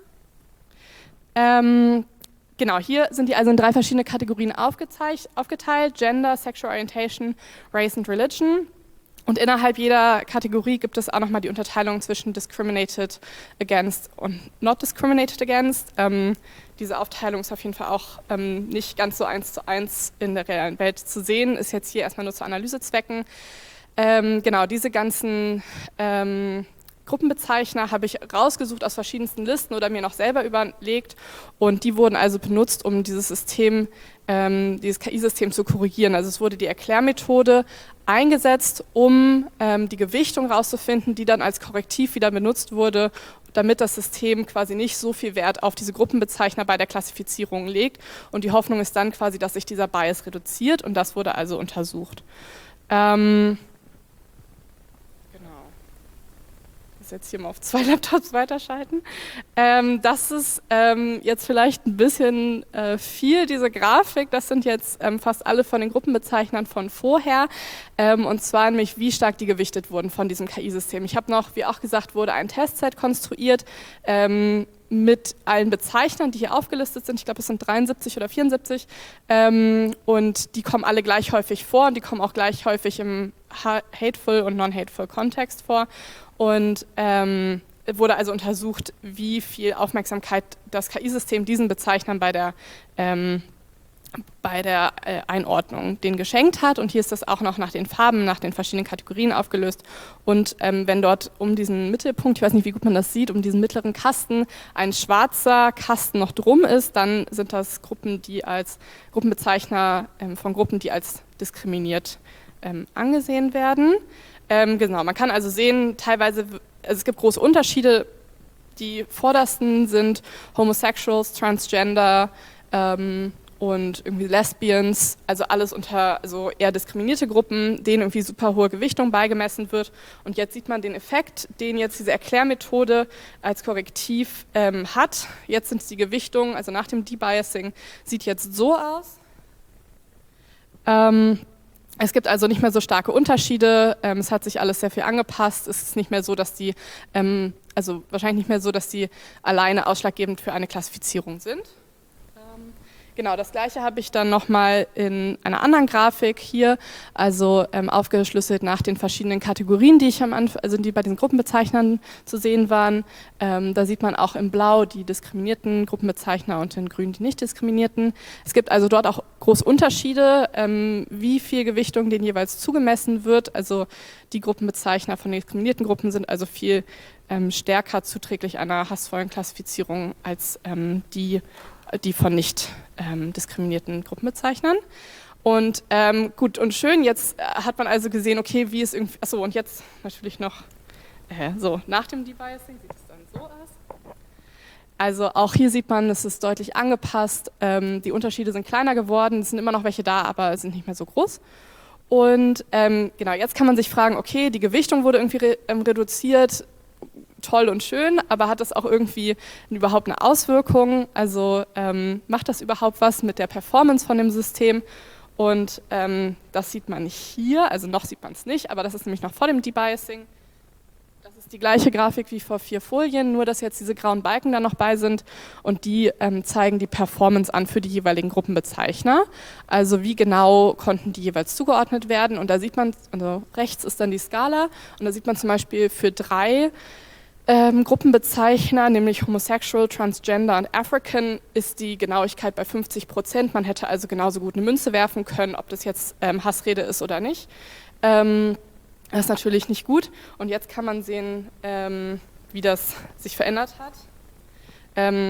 Genau, hier sind die also in 3 verschiedene Kategorien aufgeteilt: Gender, Sexual Orientation, Race and Religion. Und innerhalb jeder Kategorie gibt es auch nochmal die Unterteilung zwischen discriminated against und not discriminated against. Diese Aufteilung ist auf jeden Fall auch nicht ganz so 1:1 in der realen Welt zu sehen, ist jetzt hier erstmal nur zu Analysezwecken. Genau, diese ganzen Gruppenbezeichner habe ich rausgesucht aus verschiedensten Listen oder mir noch selber überlegt und die wurden also benutzt, um dieses System, dieses KI-System zu korrigieren. Also es wurde die Erklärmethode eingesetzt, um die Gewichtung rauszufinden, die dann als Korrektiv wieder benutzt wurde, damit das System quasi nicht so viel Wert auf diese Gruppenbezeichner bei der Klassifizierung legt. Und die Hoffnung ist dann quasi, dass sich dieser Bias reduziert und das wurde also untersucht. Jetzt hier mal auf 2 Laptops weiterschalten. Das ist jetzt vielleicht ein bisschen viel, diese Grafik. Das sind jetzt fast alle von den Gruppenbezeichnern von vorher. Und zwar nämlich, wie stark die gewichtet wurden von diesem KI-System. Ich habe noch, wie auch gesagt wurde, ein Testset konstruiert mit allen Bezeichnern, die hier aufgelistet sind. Ich glaube, es sind 73 oder 74. Und die kommen alle gleich häufig vor und die kommen auch gleich häufig im Hateful und Non-Hateful Kontext vor. Und wurde also untersucht, wie viel Aufmerksamkeit das KI-System diesen Bezeichnern bei der Einordnung denen geschenkt hat. Und hier ist das auch noch nach den Farben, nach den verschiedenen Kategorien aufgelöst. Und wenn dort um diesen Mittelpunkt, ich weiß nicht, wie gut man das sieht, um diesen mittleren Kasten ein schwarzer Kasten noch drum ist, dann sind das Gruppen, die als Gruppenbezeichner von Gruppen, die als diskriminiert angesehen werden. Genau, man kann also sehen, teilweise, also es gibt große Unterschiede. Die vordersten sind Homosexuals, Transgender und irgendwie Lesbians, also alles unter so eher diskriminierte Gruppen, denen irgendwie super hohe Gewichtung beigemessen wird. Und jetzt sieht man den Effekt, den jetzt diese Erklärmethode als Korrektiv hat. Jetzt sind die Gewichtungen, also nach dem Debiasing, sieht jetzt so aus. Es gibt also nicht mehr so starke Unterschiede, es hat sich alles sehr viel angepasst, es ist nicht mehr so, dass die, also wahrscheinlich nicht mehr so, dass die alleine ausschlaggebend für eine Klassifizierung sind. Genau, das Gleiche habe ich dann nochmal in einer anderen Grafik hier, also aufgeschlüsselt nach den verschiedenen Kategorien, die ich am Anfang, also die bei den Gruppenbezeichnern zu sehen waren. Da sieht man auch in Blau die diskriminierten Gruppenbezeichner und in Grün die nicht diskriminierten. Es gibt also dort auch große Unterschiede, wie viel Gewichtung denen jeweils zugemessen wird. Also die Gruppenbezeichner von diskriminierten Gruppen sind also viel stärker zuträglich einer hassvollen Klassifizierung als die von nicht diskriminierten Gruppenbezeichnern. Und gut und schön, jetzt hat man also gesehen, okay, wie es irgendwie, achso, und jetzt natürlich noch, so, nach dem Debiasing sieht es dann so aus. Also auch hier sieht man, es ist deutlich angepasst, die Unterschiede sind kleiner geworden, es sind immer noch welche da, aber sind nicht mehr so groß. Und genau, jetzt kann man sich fragen, okay, die Gewichtung wurde irgendwie reduziert, toll und schön, aber hat das auch irgendwie überhaupt eine Auswirkung? Also macht das überhaupt was mit der Performance von dem System? Und das sieht man hier, also noch sieht man es nicht, aber das ist nämlich noch vor dem Debiasing. Das ist die gleiche Grafik wie vor 4 Folien, nur dass jetzt diese grauen Balken da noch bei sind und die zeigen die Performance an für die jeweiligen Gruppenbezeichner. Also wie genau konnten die jeweils zugeordnet werden und da sieht man, also rechts ist dann die Skala und da sieht man zum Beispiel für 3 Gruppenbezeichner, nämlich Homosexual, Transgender und African, ist die Genauigkeit bei 50%. Man hätte also genauso gut eine Münze werfen können, ob das jetzt Hassrede ist oder nicht. Das ist natürlich nicht gut. Und jetzt kann man sehen, wie das sich verändert hat.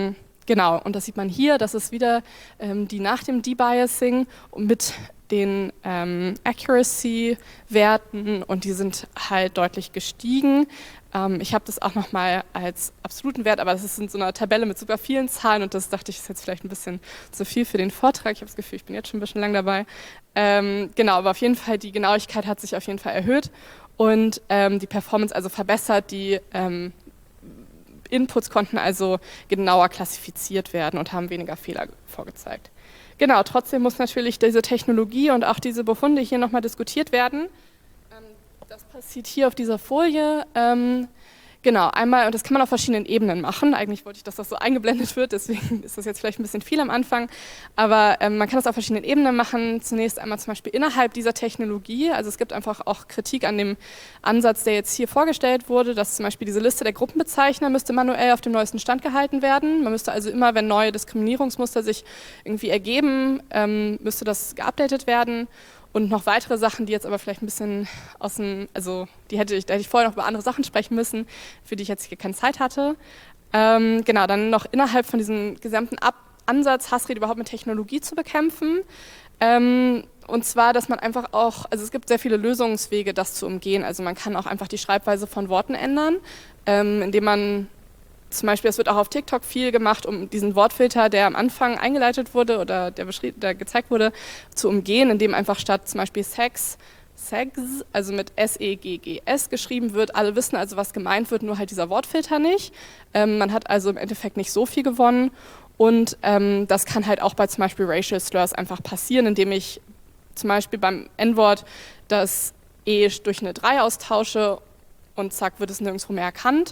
Genau, und das sieht man hier, das ist wieder die nach dem Debiasing mit den Accuracy-Werten und die sind halt deutlich gestiegen. Ich habe das auch nochmal als absoluten Wert, aber das ist in so einer Tabelle mit super vielen Zahlen und das dachte ich, ist jetzt vielleicht ein bisschen zu viel für den Vortrag. Ich habe das Gefühl, ich bin jetzt schon ein bisschen lang dabei. Genau, aber auf jeden Fall, die Genauigkeit hat sich auf jeden Fall erhöht und die Performance also verbessert, die Inputs konnten also genauer klassifiziert werden und haben weniger Fehler vorgezeigt. Genau, trotzdem muss natürlich diese Technologie und auch diese Befunde hier nochmal diskutiert werden. Das passiert hier auf dieser Folie. Genau, einmal, und das kann man auf verschiedenen Ebenen machen. Eigentlich wollte ich, dass das so eingeblendet wird, deswegen ist das jetzt vielleicht ein bisschen viel am Anfang. Aber man kann das auf verschiedenen Ebenen machen. Zunächst einmal zum Beispiel innerhalb dieser Technologie. Also es gibt einfach auch Kritik an dem Ansatz, der jetzt hier vorgestellt wurde, dass zum Beispiel diese Liste der Gruppenbezeichner müsste manuell auf dem neuesten Stand gehalten werden. Man müsste also immer, wenn neue Diskriminierungsmuster sich irgendwie ergeben, müsste das geupdatet werden. Und noch weitere Sachen, die jetzt aber vielleicht ein bisschen aus dem, also da hätte ich vorher noch über andere Sachen sprechen müssen, für die ich jetzt hier keine Zeit hatte. Genau, dann noch innerhalb von diesem gesamten Ansatz, Hassrede überhaupt mit Technologie zu bekämpfen. Und zwar, dass man einfach auch, also es gibt sehr viele Lösungswege, das zu umgehen. Also man kann auch einfach die Schreibweise von Worten ändern, indem man zum Beispiel, es wird auch auf TikTok viel gemacht, um diesen Wortfilter, der am Anfang eingeleitet wurde oder der gezeigt wurde, zu umgehen, indem einfach statt zum Beispiel Sex, also mit S-E-G-G-S geschrieben wird. Alle wissen also, was gemeint wird, nur halt dieser Wortfilter nicht. Man hat also im Endeffekt nicht so viel gewonnen. Und das kann halt auch bei zum Beispiel Racial Slurs einfach passieren, indem ich zum Beispiel beim N-Wort das E durch eine 3 austausche und zack, wird es nirgendwo mehr erkannt.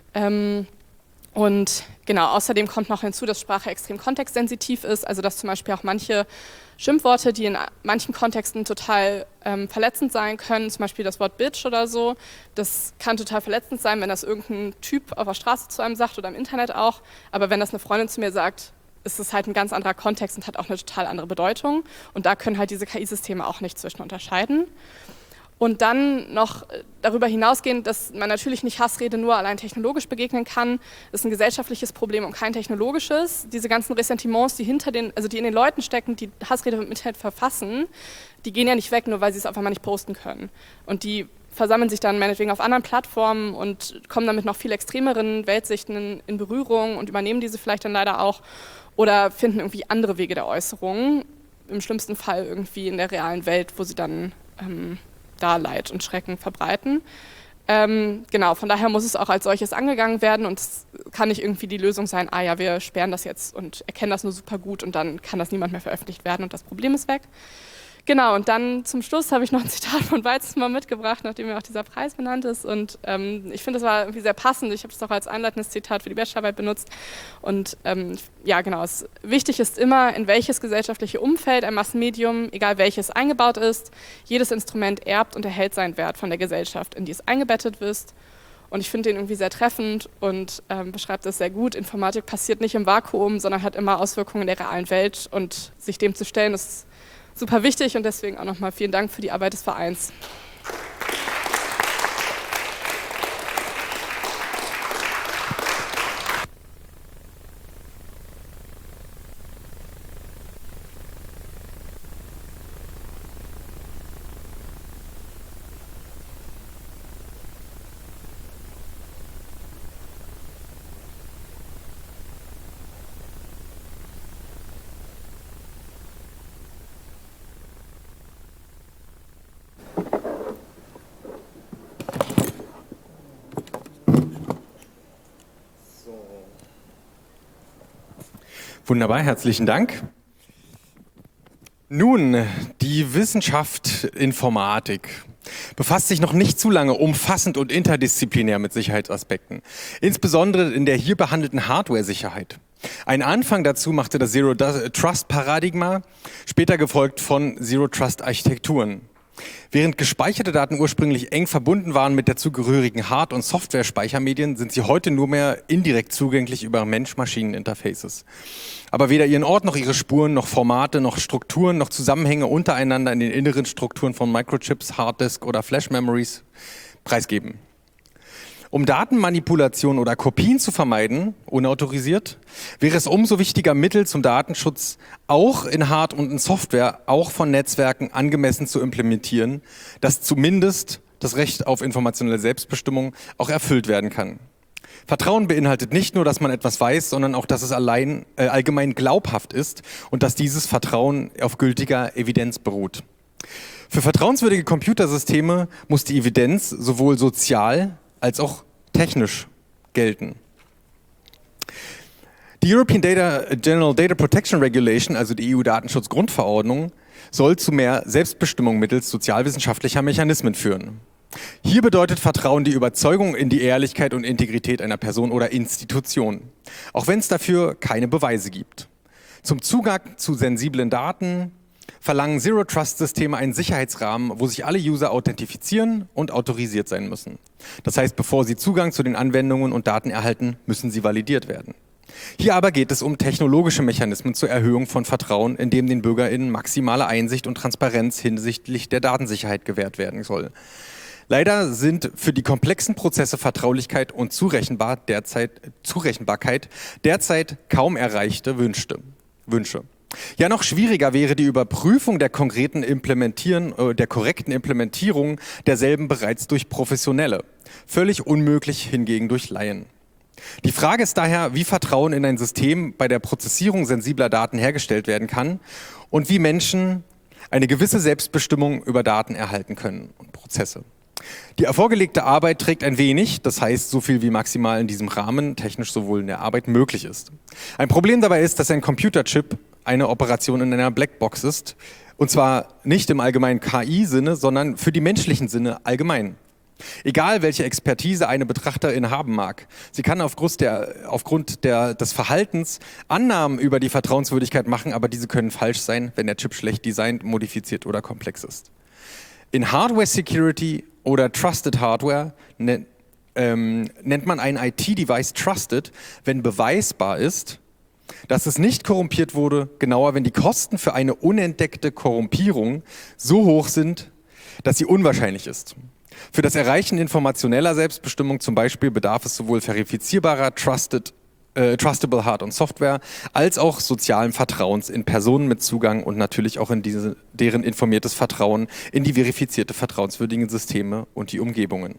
Und genau, außerdem kommt noch hinzu, dass Sprache extrem kontextsensitiv ist, also dass zum Beispiel auch manche Schimpfworte, die in manchen Kontexten total verletzend sein können, zum Beispiel das Wort Bitch oder so, das kann total verletzend sein, wenn das irgendein Typ auf der Straße zu einem sagt oder im Internet auch, aber wenn das eine Freundin zu mir sagt, ist es halt ein ganz anderer Kontext und hat auch eine total andere Bedeutung und da können halt diese KI-Systeme auch nicht zwischen unterscheiden. Und dann noch darüber hinausgehend, dass man natürlich nicht Hassrede nur allein technologisch begegnen kann. Das ist ein gesellschaftliches Problem und kein technologisches. Diese ganzen Ressentiments, die die in den Leuten stecken, die Hassrede im Internet verfassen, die gehen ja nicht weg, nur weil sie es auf einmal nicht posten können. Und die versammeln sich dann meinetwegen auf anderen Plattformen und kommen dann mit noch viel extremeren Weltsichten in Berührung und übernehmen diese vielleicht dann leider auch oder finden irgendwie andere Wege der Äußerung. Im schlimmsten Fall irgendwie in der realen Welt, wo sie dann da Leid und Schrecken verbreiten. Genau, von daher muss es auch als solches angegangen werden und es kann nicht irgendwie die Lösung sein, ja, wir sperren das jetzt und erkennen das nur super gut und dann kann das niemand mehr veröffentlicht werden und das Problem ist weg. Genau, und dann zum Schluss habe ich noch ein Zitat von Weizenbaum mitgebracht, nachdem ja auch dieser Preis benannt ist und ich finde, das war irgendwie sehr passend. Ich habe es auch als einleitendes Zitat für die Bachelorarbeit benutzt und ja genau, wichtig ist immer, in welches gesellschaftliche Umfeld ein Massenmedium, egal welches, eingebaut ist. Jedes Instrument erbt und erhält seinen Wert von der Gesellschaft, in die es eingebettet ist. Und ich finde den irgendwie sehr treffend und beschreibt das sehr gut. Informatik passiert nicht im Vakuum, sondern hat immer Auswirkungen in der realen Welt und sich dem zu stellen, ist super wichtig und deswegen auch nochmal vielen Dank für die Arbeit des Vereins. Wunderbar, herzlichen Dank. Nun, die Wissenschaft Informatik befasst sich noch nicht zu lange umfassend und interdisziplinär mit Sicherheitsaspekten, insbesondere in der hier behandelten Hardware-Sicherheit. Einen Anfang dazu machte das Zero-Trust-Paradigma, später gefolgt von Zero-Trust-Architekturen. Während gespeicherte Daten ursprünglich eng verbunden waren mit der zugehörigen Hard- und Software-Speichermedien, sind sie heute nur mehr indirekt zugänglich über Mensch-Maschinen-Interfaces. Aber weder ihren Ort noch ihre Spuren, noch Formate, noch Strukturen, noch Zusammenhänge untereinander in den inneren Strukturen von Microchips, Harddisk oder Flash-Memories preisgeben. Um Datenmanipulation oder Kopien zu vermeiden, unautorisiert, wäre es umso wichtiger, Mittel zum Datenschutz auch in Hard- und in Software, auch von Netzwerken angemessen zu implementieren, dass zumindest das Recht auf informationelle Selbstbestimmung auch erfüllt werden kann. Vertrauen beinhaltet nicht nur, dass man etwas weiß, sondern auch, dass es allgemein glaubhaft ist und dass dieses Vertrauen auf gültiger Evidenz beruht. Für vertrauenswürdige Computersysteme muss die Evidenz sowohl sozial als auch technisch gelten. Die European General Data Protection Regulation, also die EU-Datenschutzgrundverordnung, soll zu mehr Selbstbestimmung mittels sozialwissenschaftlicher Mechanismen führen. Hier bedeutet Vertrauen die Überzeugung in die Ehrlichkeit und Integrität einer Person oder Institution, auch wenn es dafür keine Beweise gibt. Zum Zugang zu sensiblen Daten verlangen Zero-Trust-Systeme einen Sicherheitsrahmen, wo sich alle User authentifizieren und autorisiert sein müssen. Das heißt, bevor sie Zugang zu den Anwendungen und Daten erhalten, müssen sie validiert werden. Hier aber geht es um technologische Mechanismen zur Erhöhung von Vertrauen, indem den BürgerInnen maximale Einsicht und Transparenz hinsichtlich der Datensicherheit gewährt werden soll. Leider sind für die komplexen Prozesse Vertraulichkeit und Zurechenbarkeit derzeit kaum erreichte Wünsche. Ja, noch schwieriger wäre die Überprüfung der korrekten Implementierung derselben bereits durch Professionelle. Völlig unmöglich hingegen durch Laien. Die Frage ist daher, wie Vertrauen in ein System bei der Prozessierung sensibler Daten hergestellt werden kann und wie Menschen eine gewisse Selbstbestimmung über Daten erhalten können und Prozesse. Die vorgelegte Arbeit trägt ein wenig, das heißt so viel wie maximal in diesem Rahmen technisch sowohl in der Arbeit möglich ist. Ein Problem dabei ist, dass ein Computerchip eine Operation in einer Blackbox ist, und zwar nicht im allgemeinen KI-Sinne, sondern für die menschlichen Sinne allgemein. Egal, welche Expertise eine Betrachterin haben mag, sie kann aufgrund des Verhaltens Annahmen über die Vertrauenswürdigkeit machen, aber diese können falsch sein, wenn der Chip schlecht designt, modifiziert oder komplex ist. In Hardware Security oder Trusted Hardware nennt man ein IT-Device Trusted, wenn beweisbar ist, dass es nicht korrumpiert wurde, genauer, wenn die Kosten für eine unentdeckte Korrumpierung so hoch sind, dass sie unwahrscheinlich ist. Für das Erreichen informationeller Selbstbestimmung zum Beispiel bedarf es sowohl verifizierbarer Trustable Hard- und Software als auch sozialen Vertrauens in Personen mit Zugang und natürlich auch in deren informiertes Vertrauen in die verifizierte vertrauenswürdigen Systeme und die Umgebungen.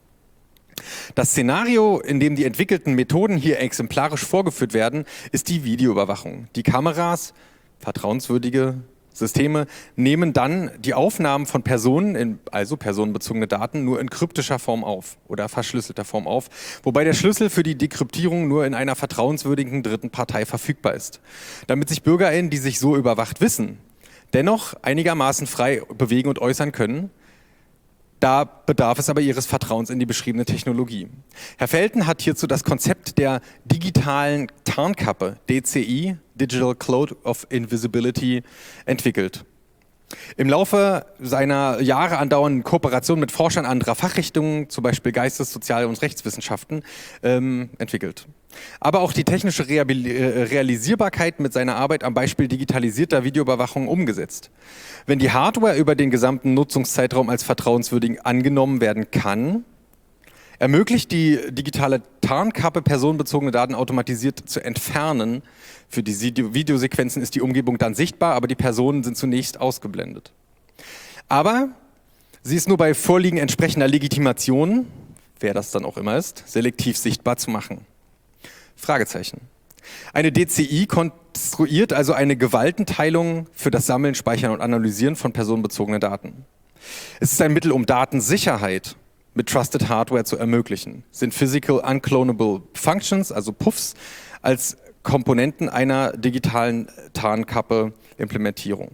Das Szenario, in dem die entwickelten Methoden hier exemplarisch vorgeführt werden, ist die Videoüberwachung. Die Kameras, vertrauenswürdige Systeme, nehmen dann die Aufnahmen von Personen, also personenbezogene Daten, nur in kryptischer Form auf oder verschlüsselter Form auf, wobei der Schlüssel für die Dekryptierung nur in einer vertrauenswürdigen dritten Partei verfügbar ist. Damit sich BürgerInnen, die sich so überwacht wissen, dennoch einigermaßen frei bewegen und äußern können, da bedarf es aber ihres Vertrauens in die beschriebene Technologie. Herr Felten hat hierzu das Konzept der digitalen Tarnkappe, DCI, Digital Cloak of Invisibility, entwickelt. Im Laufe seiner Jahre andauernden Kooperation mit Forschern anderer Fachrichtungen, zum Beispiel Geistes-, Sozial- und Rechtswissenschaften, entwickelt. Aber auch die technische Realisierbarkeit mit seiner Arbeit am Beispiel digitalisierter Videoüberwachung umgesetzt. Wenn die Hardware über den gesamten Nutzungszeitraum als vertrauenswürdig angenommen werden kann, ermöglicht die digitale Tarnkappe personenbezogene Daten automatisiert zu entfernen. Für die Videosequenzen ist die Umgebung dann sichtbar, aber die Personen sind zunächst ausgeblendet. Aber sie ist nur bei Vorliegen entsprechender Legitimation, wer das dann auch immer ist, selektiv sichtbar zu machen. Fragezeichen. Eine DCI konstruiert also eine Gewaltenteilung für das Sammeln, Speichern und Analysieren von personenbezogenen Daten. Es ist ein Mittel, um Datensicherheit mit Trusted Hardware zu ermöglichen. Sind Physical Unclonable Functions, also PUFs, als Komponenten einer digitalen Tarnkappe Implementierung.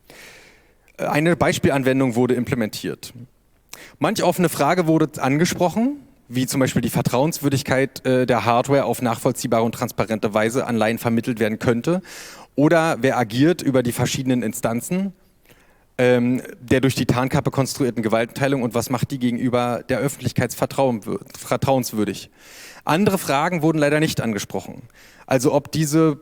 Eine Beispielanwendung wurde implementiert. Manch offene Frage wurde angesprochen, wie zum Beispiel die Vertrauenswürdigkeit der Hardware auf nachvollziehbare und transparente Weise an Laien vermittelt werden könnte. Oder wer agiert über die verschiedenen Instanzen der durch die Tarnkappe konstruierten Gewaltenteilung und was macht die gegenüber der Öffentlichkeit vertrauenswürdig. Andere Fragen wurden leider nicht angesprochen. Also ob dieses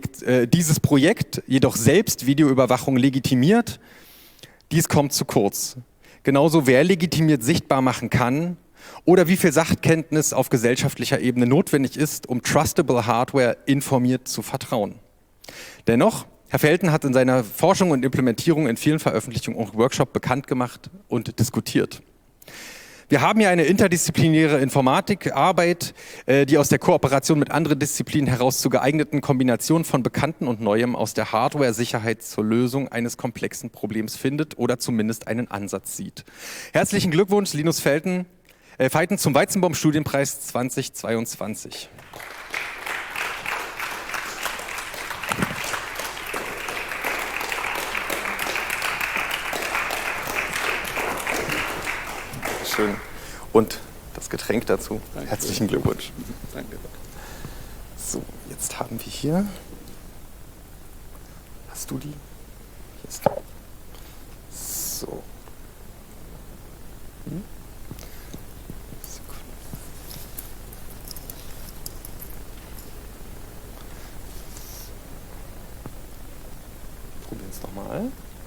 Projekt jedoch selbst Videoüberwachung legitimiert, dies kommt zu kurz. Genauso wer legitimiert sichtbar machen kann, oder wie viel Sachkenntnis auf gesellschaftlicher Ebene notwendig ist, um trustable Hardware informiert zu vertrauen. Dennoch, Herr Felten hat in seiner Forschung und Implementierung in vielen Veröffentlichungen und Workshops bekannt gemacht und diskutiert. Wir haben hier eine interdisziplinäre Informatikarbeit, die aus der Kooperation mit anderen Disziplinen heraus zu geeigneten Kombinationen von Bekannten und Neuem aus der Hardware-Sicherheit zur Lösung eines komplexen Problems findet oder zumindest einen Ansatz sieht. Herzlichen Glückwunsch, Linus Felten zum Weizenbaum-Studienpreis 2022. Schön. Und das Getränk dazu. Danke. Herzlichen Glückwunsch. Danke. So, jetzt haben wir hier. Hast du die? Hier ist die. So. Probieren es nochmal.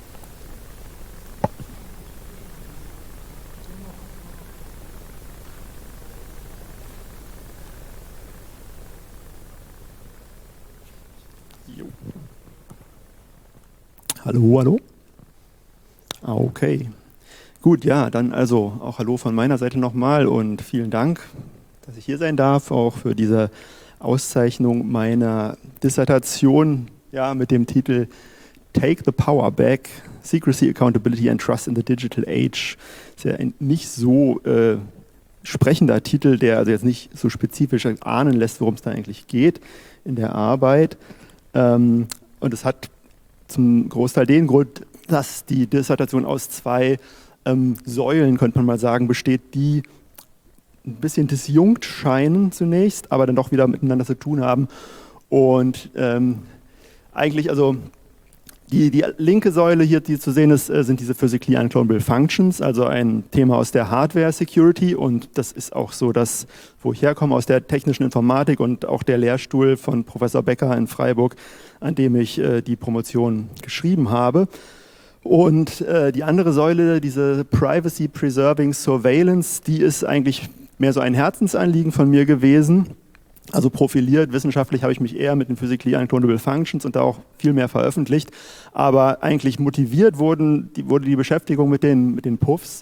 Hallo, hallo. Okay. Gut, ja, dann also auch Hallo von meiner Seite nochmal und vielen Dank, dass ich hier sein darf, auch für diese Auszeichnung meiner Dissertation, ja, mit dem Titel Take the Power Back, Secrecy, Accountability and Trust in the Digital Age. Ist ja ein nicht so sprechender Titel, der also jetzt nicht so spezifisch ahnen lässt, worum es da eigentlich geht in der Arbeit. Und es hat zum Großteil den Grund, dass die Dissertation aus zwei Säulen, könnte man mal sagen, besteht, die ein bisschen disjunkt scheinen zunächst, aber dann doch wieder miteinander zu tun haben. Und eigentlich, also die linke Säule hier, die zu sehen ist, sind diese Physically Unclonable Functions, also ein Thema aus der Hardware Security. Und das ist auch so das, wo ich herkomme, aus der technischen Informatik und auch der Lehrstuhl von Professor Becker in Freiburg, an dem ich die Promotion geschrieben habe. Und die andere Säule, diese Privacy Preserving Surveillance, die ist eigentlich mehr so ein Herzensanliegen von mir gewesen. Also profiliert, wissenschaftlich habe ich mich eher mit den Physically Unclonable Functions und da auch viel mehr veröffentlicht. Aber eigentlich motiviert wurde die Beschäftigung mit den Puffs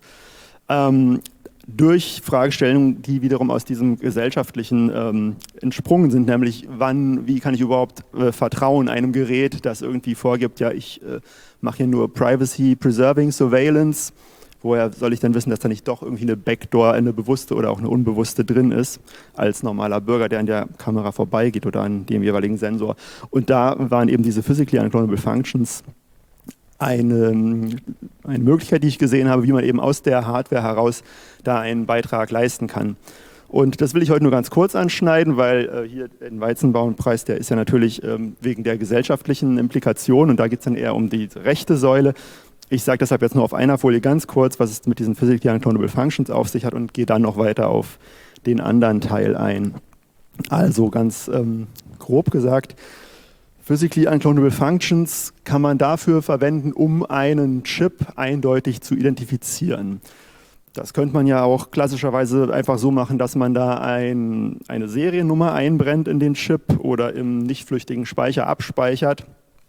durch Fragestellungen, die wiederum aus diesem gesellschaftlichen entsprungen sind, nämlich wie kann ich überhaupt vertrauen einem Gerät, das irgendwie vorgibt, ja, ich mache hier nur Privacy Preserving Surveillance. Woher soll ich dann wissen, dass da nicht doch irgendwie eine Backdoor, eine bewusste oder auch eine unbewusste drin ist, als normaler Bürger, der an der Kamera vorbeigeht oder an dem jeweiligen Sensor. Und da waren eben diese Physically Unclonable Functions eine Möglichkeit, die ich gesehen habe, wie man eben aus der Hardware heraus da einen Beitrag leisten kann. Und das will ich heute nur ganz kurz anschneiden, weil hier der Weizenbaum-Preis, der ist ja natürlich wegen der gesellschaftlichen Implikationen und da geht es dann eher um die rechte Säule. Ich sage deshalb jetzt nur auf einer Folie ganz kurz, was es mit diesen Physically Unclonable Functions auf sich hat und gehe dann noch weiter auf den anderen Teil ein. Also ganz grob gesagt, Physically Unclonable Functions kann man dafür verwenden, um einen Chip eindeutig zu identifizieren. Das könnte man ja auch klassischerweise einfach so machen, dass man da eine Seriennummer einbrennt in den Chip oder im nicht flüchtigen Speicher abspeichert.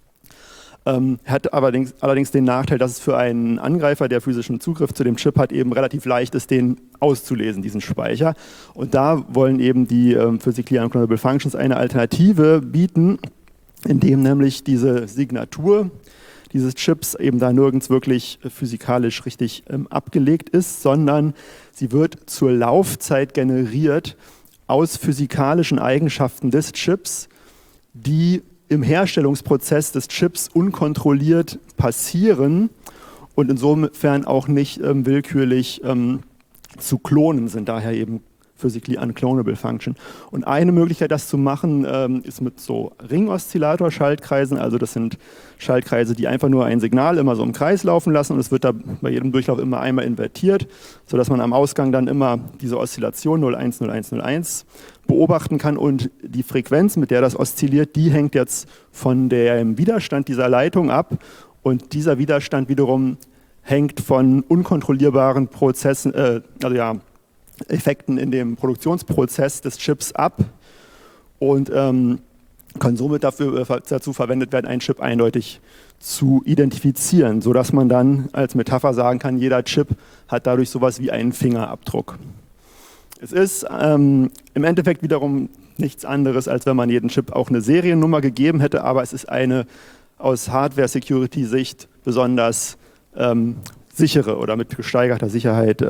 Hat allerdings den Nachteil, dass es für einen Angreifer, der physischen Zugriff zu dem Chip hat, eben relativ leicht ist, den auszulesen, diesen Speicher. Und da wollen eben die Physically Unclonable Functions eine Alternative bieten, indem nämlich diese Signatur dieses Chips eben da nirgends wirklich physikalisch richtig abgelegt ist, sondern sie wird zur Laufzeit generiert aus physikalischen Eigenschaften des Chips, die im Herstellungsprozess des Chips unkontrolliert passieren und insofern auch nicht willkürlich zu klonen sind, daher eben Physically Unclonable Function. Und eine Möglichkeit, das zu machen, ist mit so Ringoszillator-Schaltkreisen. Also das sind Schaltkreise, die einfach nur ein Signal immer so im Kreis laufen lassen und es wird da bei jedem Durchlauf immer einmal invertiert, sodass man am Ausgang dann immer diese Oszillation 010101 beobachten kann und die Frequenz, mit der das oszilliert, die hängt jetzt von dem Widerstand dieser Leitung ab und dieser Widerstand wiederum hängt von unkontrollierbaren Prozessen, Effekten in dem Produktionsprozess des Chips ab und kann somit dazu verwendet werden, einen Chip eindeutig zu identifizieren, sodass man dann als Metapher sagen kann, jeder Chip hat dadurch sowas wie einen Fingerabdruck. Es ist im Endeffekt wiederum nichts anderes, als wenn man jedem Chip auch eine Seriennummer gegeben hätte, aber es ist eine aus Hardware-Security-Sicht besonders sichere oder mit gesteigerter Sicherheit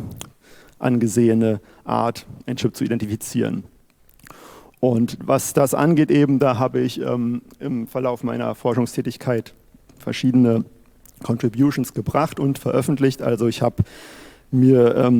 angesehene Art, einen Chip zu identifizieren. Und was das angeht eben, da habe ich im Verlauf meiner Forschungstätigkeit verschiedene Contributions gebracht und veröffentlicht. Also ich habe mir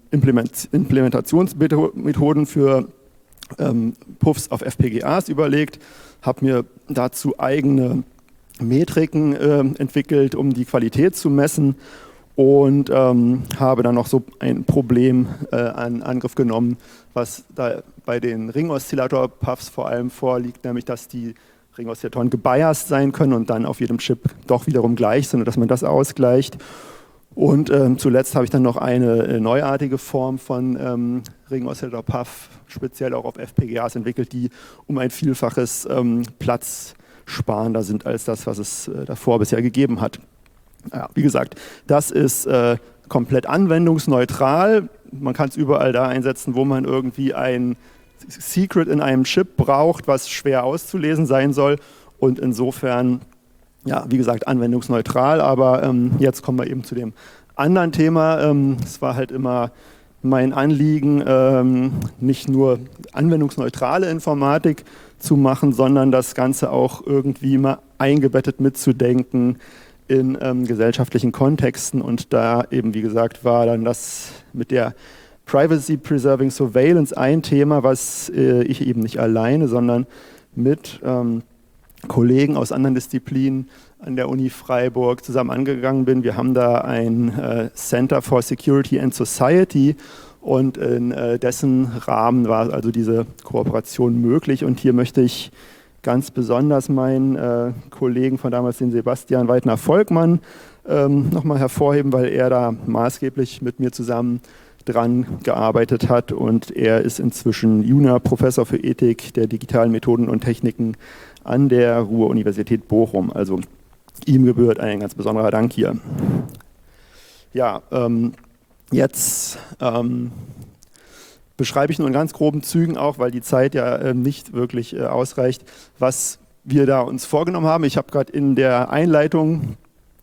Implementationsmethoden für Puffs auf FPGAs überlegt, habe mir dazu eigene Metriken entwickelt, um die Qualität zu messen und habe dann noch so ein Problem an Angriff genommen, was da bei den Ringoszillator-Puffs vor allem vorliegt, nämlich dass die Ringoszillatoren gebiased sein können und dann auf jedem Chip doch wiederum gleich sind, dass man das ausgleicht. Und zuletzt habe ich dann noch eine neuartige Form von Ringoszillator-Puff, speziell auch auf FPGAs entwickelt, die um ein Vielfaches platzsparender sind als das, was es davor bisher gegeben hat. Ja, wie gesagt, das ist komplett anwendungsneutral. Man kann es überall da einsetzen, wo man irgendwie ein Secret in einem Chip braucht, was schwer auszulesen sein soll. Und insofern, ja, wie gesagt, anwendungsneutral. Aber jetzt kommen wir eben zu dem anderen Thema. Es war halt immer mein Anliegen, nicht nur anwendungsneutrale Informatik zu machen, sondern das Ganze auch irgendwie mal eingebettet mitzudenken in gesellschaftlichen Kontexten. Und da eben, wie gesagt, war dann das mit der Privacy Preserving Surveillance ein Thema, was ich eben nicht alleine, sondern mit Kollegen aus anderen Disziplinen an der Uni Freiburg zusammen angegangen bin. Wir haben da ein Center for Security and Society und in dessen Rahmen war also diese Kooperation möglich. Und hier möchte ich ganz besonders meinen Kollegen von damals, den Sebastian Weidner-Volkmann, nochmal hervorheben, weil er da maßgeblich mit mir zusammen dran gearbeitet hat und er ist inzwischen Junior-Professor für Ethik der digitalen Methoden und Techniken an der Ruhr-Universität Bochum. Also ihm gebührt ein ganz besonderer Dank hier. Ja, jetzt beschreibe ich nur in ganz groben Zügen auch, weil die Zeit ja nicht wirklich ausreicht, was wir da uns vorgenommen haben. Ich habe gerade in der Einleitung,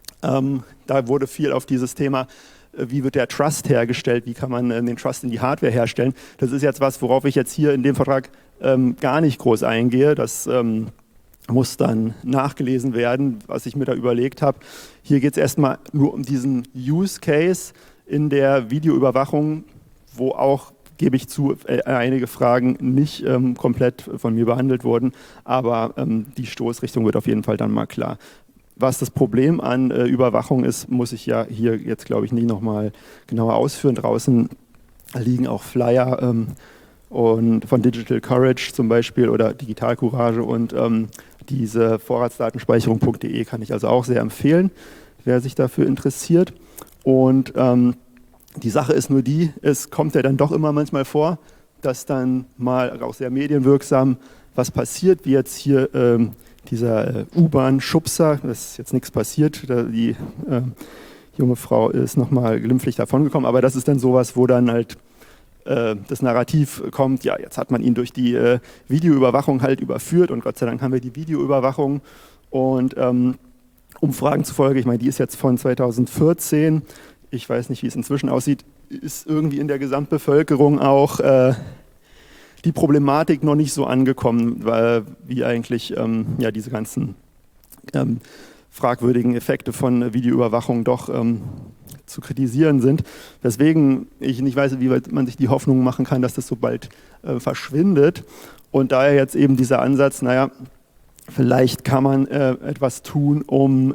da wurde viel auf dieses Thema, wie wird der Trust hergestellt, wie kann man den Trust in die Hardware herstellen. Das ist jetzt was, worauf ich jetzt hier in dem Vortrag gar nicht groß eingehe. Das muss dann nachgelesen werden, was ich mir da überlegt habe. Hier geht es erstmal nur um diesen Use Case in der Videoüberwachung, wo auch, gebe ich zu, einige Fragen nicht komplett von mir behandelt wurden, aber die Stoßrichtung wird auf jeden Fall dann mal klar. Was das Problem an Überwachung ist, muss ich ja hier jetzt, glaube ich, nicht nochmal genauer ausführen. Draußen liegen auch Flyer und von Digital Courage zum Beispiel oder Digital Courage und diese Vorratsdatenspeicherung.de kann ich also auch sehr empfehlen, wer sich dafür interessiert. Und die Sache ist nur die, es kommt ja dann doch immer manchmal vor, dass dann mal auch sehr medienwirksam was passiert, wie jetzt hier dieser U-Bahn-Schubser, da ist jetzt nichts passiert, die junge Frau ist nochmal glimpflich davongekommen, aber das ist dann sowas, wo dann halt das Narrativ kommt, ja, jetzt hat man ihn durch die Videoüberwachung halt überführt und Gott sei Dank haben wir die Videoüberwachung und Umfragen zufolge, ich meine, die ist jetzt von 2014, ich weiß nicht, wie es inzwischen aussieht, ist irgendwie in der Gesamtbevölkerung auch die Problematik noch nicht so angekommen, wie eigentlich ja, diese ganzen fragwürdigen Effekte von Videoüberwachung doch zu kritisieren sind. Weswegen ich nicht weiß, wie weit man sich die Hoffnung machen kann, dass das so bald verschwindet. Und daher jetzt eben dieser Ansatz, naja, vielleicht kann man etwas tun, um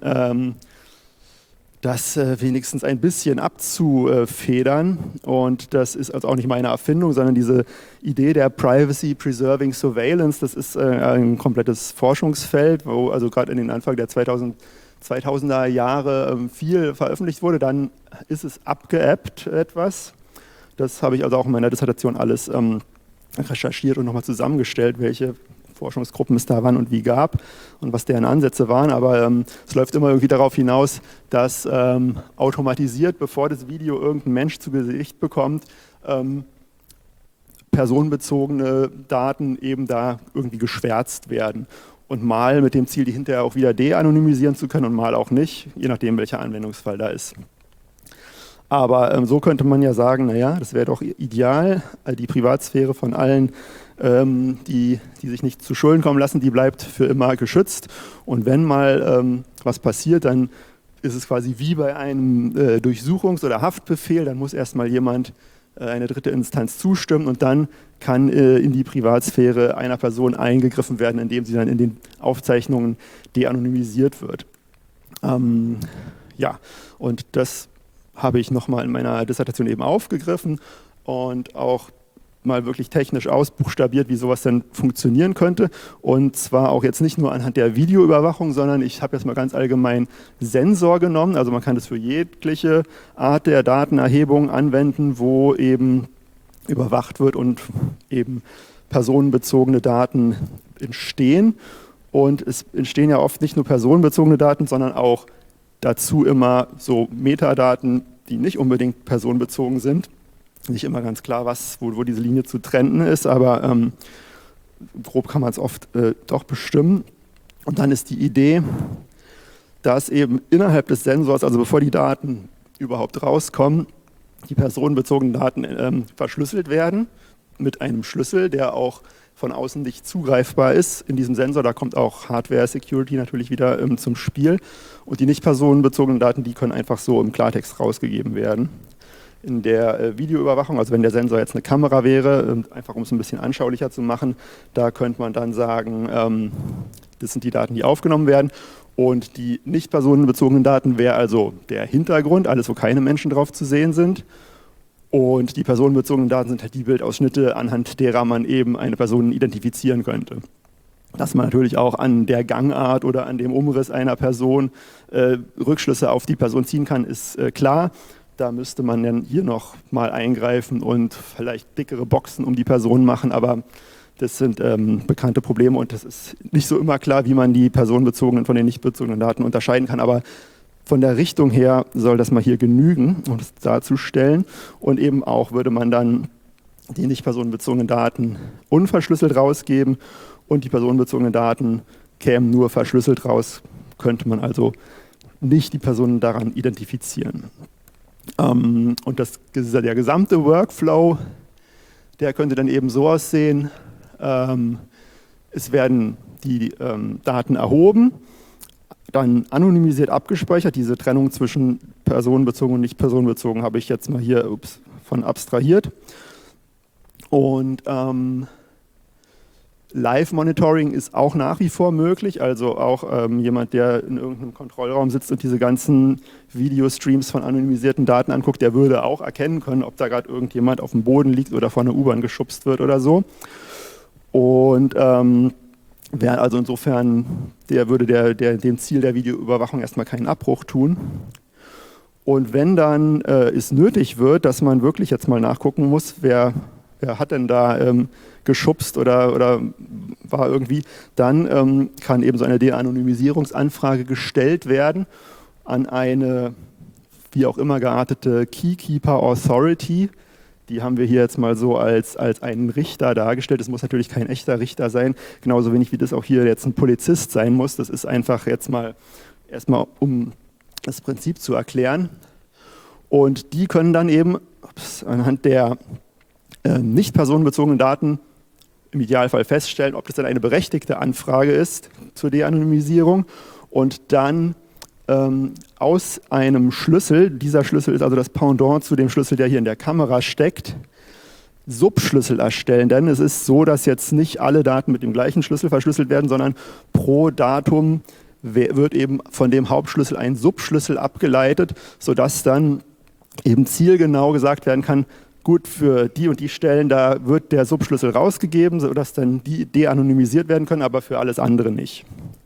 das wenigstens ein bisschen abzufedern. Und das ist also auch nicht meine Erfindung, sondern diese Idee der Privacy Preserving Surveillance, das ist ein komplettes Forschungsfeld, wo also gerade in den Anfang der 2000er Jahre viel veröffentlicht wurde. Dann ist es abgeebbt etwas. Das habe ich also auch in meiner Dissertation alles recherchiert und nochmal zusammengestellt, welche Forschungsgruppen es da wann und wie gab und was deren Ansätze waren. Aber es läuft immer irgendwie darauf hinaus, dass automatisiert, bevor das Video irgendein Mensch zu Gesicht bekommt, personenbezogene Daten eben da irgendwie geschwärzt werden. Und mal mit dem Ziel, die hinterher auch wieder de-anonymisieren zu können und mal auch nicht, je nachdem, welcher Anwendungsfall da ist. Aber so könnte man ja sagen, naja, das wäre doch ideal, die Privatsphäre von allen, die sich nicht zu Schulden kommen lassen, die bleibt für immer geschützt. Und wenn mal was passiert, dann ist es quasi wie bei einem Durchsuchungs- oder Haftbefehl, dann muss erstmal jemand, eine dritte Instanz zustimmen und dann kann in die Privatsphäre einer Person eingegriffen werden, indem sie dann in den Aufzeichnungen de-anonymisiert wird. Ja, und das habe ich nochmal in meiner Dissertation eben aufgegriffen und auch mal wirklich technisch ausbuchstabiert, wie sowas denn funktionieren könnte. Und zwar auch jetzt nicht nur anhand der Videoüberwachung, sondern ich habe jetzt mal ganz allgemein Sensor genommen. Also man kann das für jegliche Art der Datenerhebung anwenden, wo eben überwacht wird und eben personenbezogene Daten entstehen. Und es entstehen ja oft nicht nur personenbezogene Daten, sondern auch dazu immer so Metadaten, die nicht unbedingt personenbezogen sind. Nicht immer ganz klar, wo diese Linie zu trennen ist, aber grob kann man es oft doch bestimmen. Und dann ist die Idee, dass eben innerhalb des Sensors, also bevor die Daten überhaupt rauskommen, die personenbezogenen Daten verschlüsselt werden mit einem Schlüssel, der auch von außen nicht zugreifbar ist. In diesem Sensor, da kommt auch Hardware-Security natürlich wieder zum Spiel. Und die nicht personenbezogenen Daten, die können einfach so im Klartext rausgegeben werden. In der Videoüberwachung, also wenn der Sensor jetzt eine Kamera wäre, einfach um es ein bisschen anschaulicher zu machen, da könnte man dann sagen, das sind die Daten, die aufgenommen werden. Und die nicht personenbezogenen Daten wäre also der Hintergrund, alles, wo keine Menschen drauf zu sehen sind. Und die personenbezogenen Daten sind halt die Bildausschnitte, anhand derer man eben eine Person identifizieren könnte. Dass man natürlich auch an der Gangart oder an dem Umriss einer Person Rückschlüsse auf die Person ziehen kann, ist klar. Da müsste man dann hier noch mal eingreifen und vielleicht dickere Boxen um die Person machen, aber das sind bekannte Probleme und das ist nicht so immer klar, wie man die personenbezogenen von den nicht bezogenen Daten unterscheiden kann, aber von der Richtung her soll das mal hier genügen, um das darzustellen. Und eben auch würde man dann die nicht personenbezogenen Daten unverschlüsselt rausgeben und die personenbezogenen Daten kämen nur verschlüsselt raus, könnte man also nicht die Personen daran identifizieren. Und der gesamte Workflow, der könnte dann eben so aussehen, es werden die Daten erhoben, dann anonymisiert abgespeichert. Diese Trennung zwischen personenbezogen und nicht personenbezogen habe ich jetzt mal hier von abstrahiert. Und Live-Monitoring ist auch nach wie vor möglich, also auch jemand, der in irgendeinem Kontrollraum sitzt und diese ganzen Videostreams von anonymisierten Daten anguckt, der würde auch erkennen können, ob da gerade irgendjemand auf dem Boden liegt oder von einer U-Bahn geschubst wird oder so. Und also insofern, der würde dem Ziel der Videoüberwachung erstmal keinen Abbruch tun. Und wenn dann es nötig wird, dass man wirklich jetzt mal nachgucken muss, wer hat denn da geschubst oder war irgendwie, dann kann eben so eine De-Anonymisierungsanfrage gestellt werden an eine wie auch immer geartete Keykeeper Authority. Die haben wir hier jetzt mal so als einen Richter dargestellt. Es muss natürlich kein echter Richter sein, genauso wenig wie das auch hier jetzt ein Polizist sein muss. Das ist einfach jetzt mal erstmal, um das Prinzip zu erklären. Und die können dann eben anhand der nicht personenbezogenen Daten im Idealfall feststellen, ob das dann eine berechtigte Anfrage ist zur De-Anonymisierung und dann aus einem Schlüssel, dieser Schlüssel ist also das Pendant zu dem Schlüssel, der hier in der Kamera steckt, Subschlüssel erstellen. Denn es ist so, dass jetzt nicht alle Daten mit dem gleichen Schlüssel verschlüsselt werden, sondern pro Datum wird eben von dem Hauptschlüssel ein Subschlüssel abgeleitet, sodass dann eben zielgenau gesagt werden kann, gut, für die und die Stellen, da wird der Subschlüssel rausgegeben, sodass dann die de-anonymisiert werden können, aber für alles andere nicht.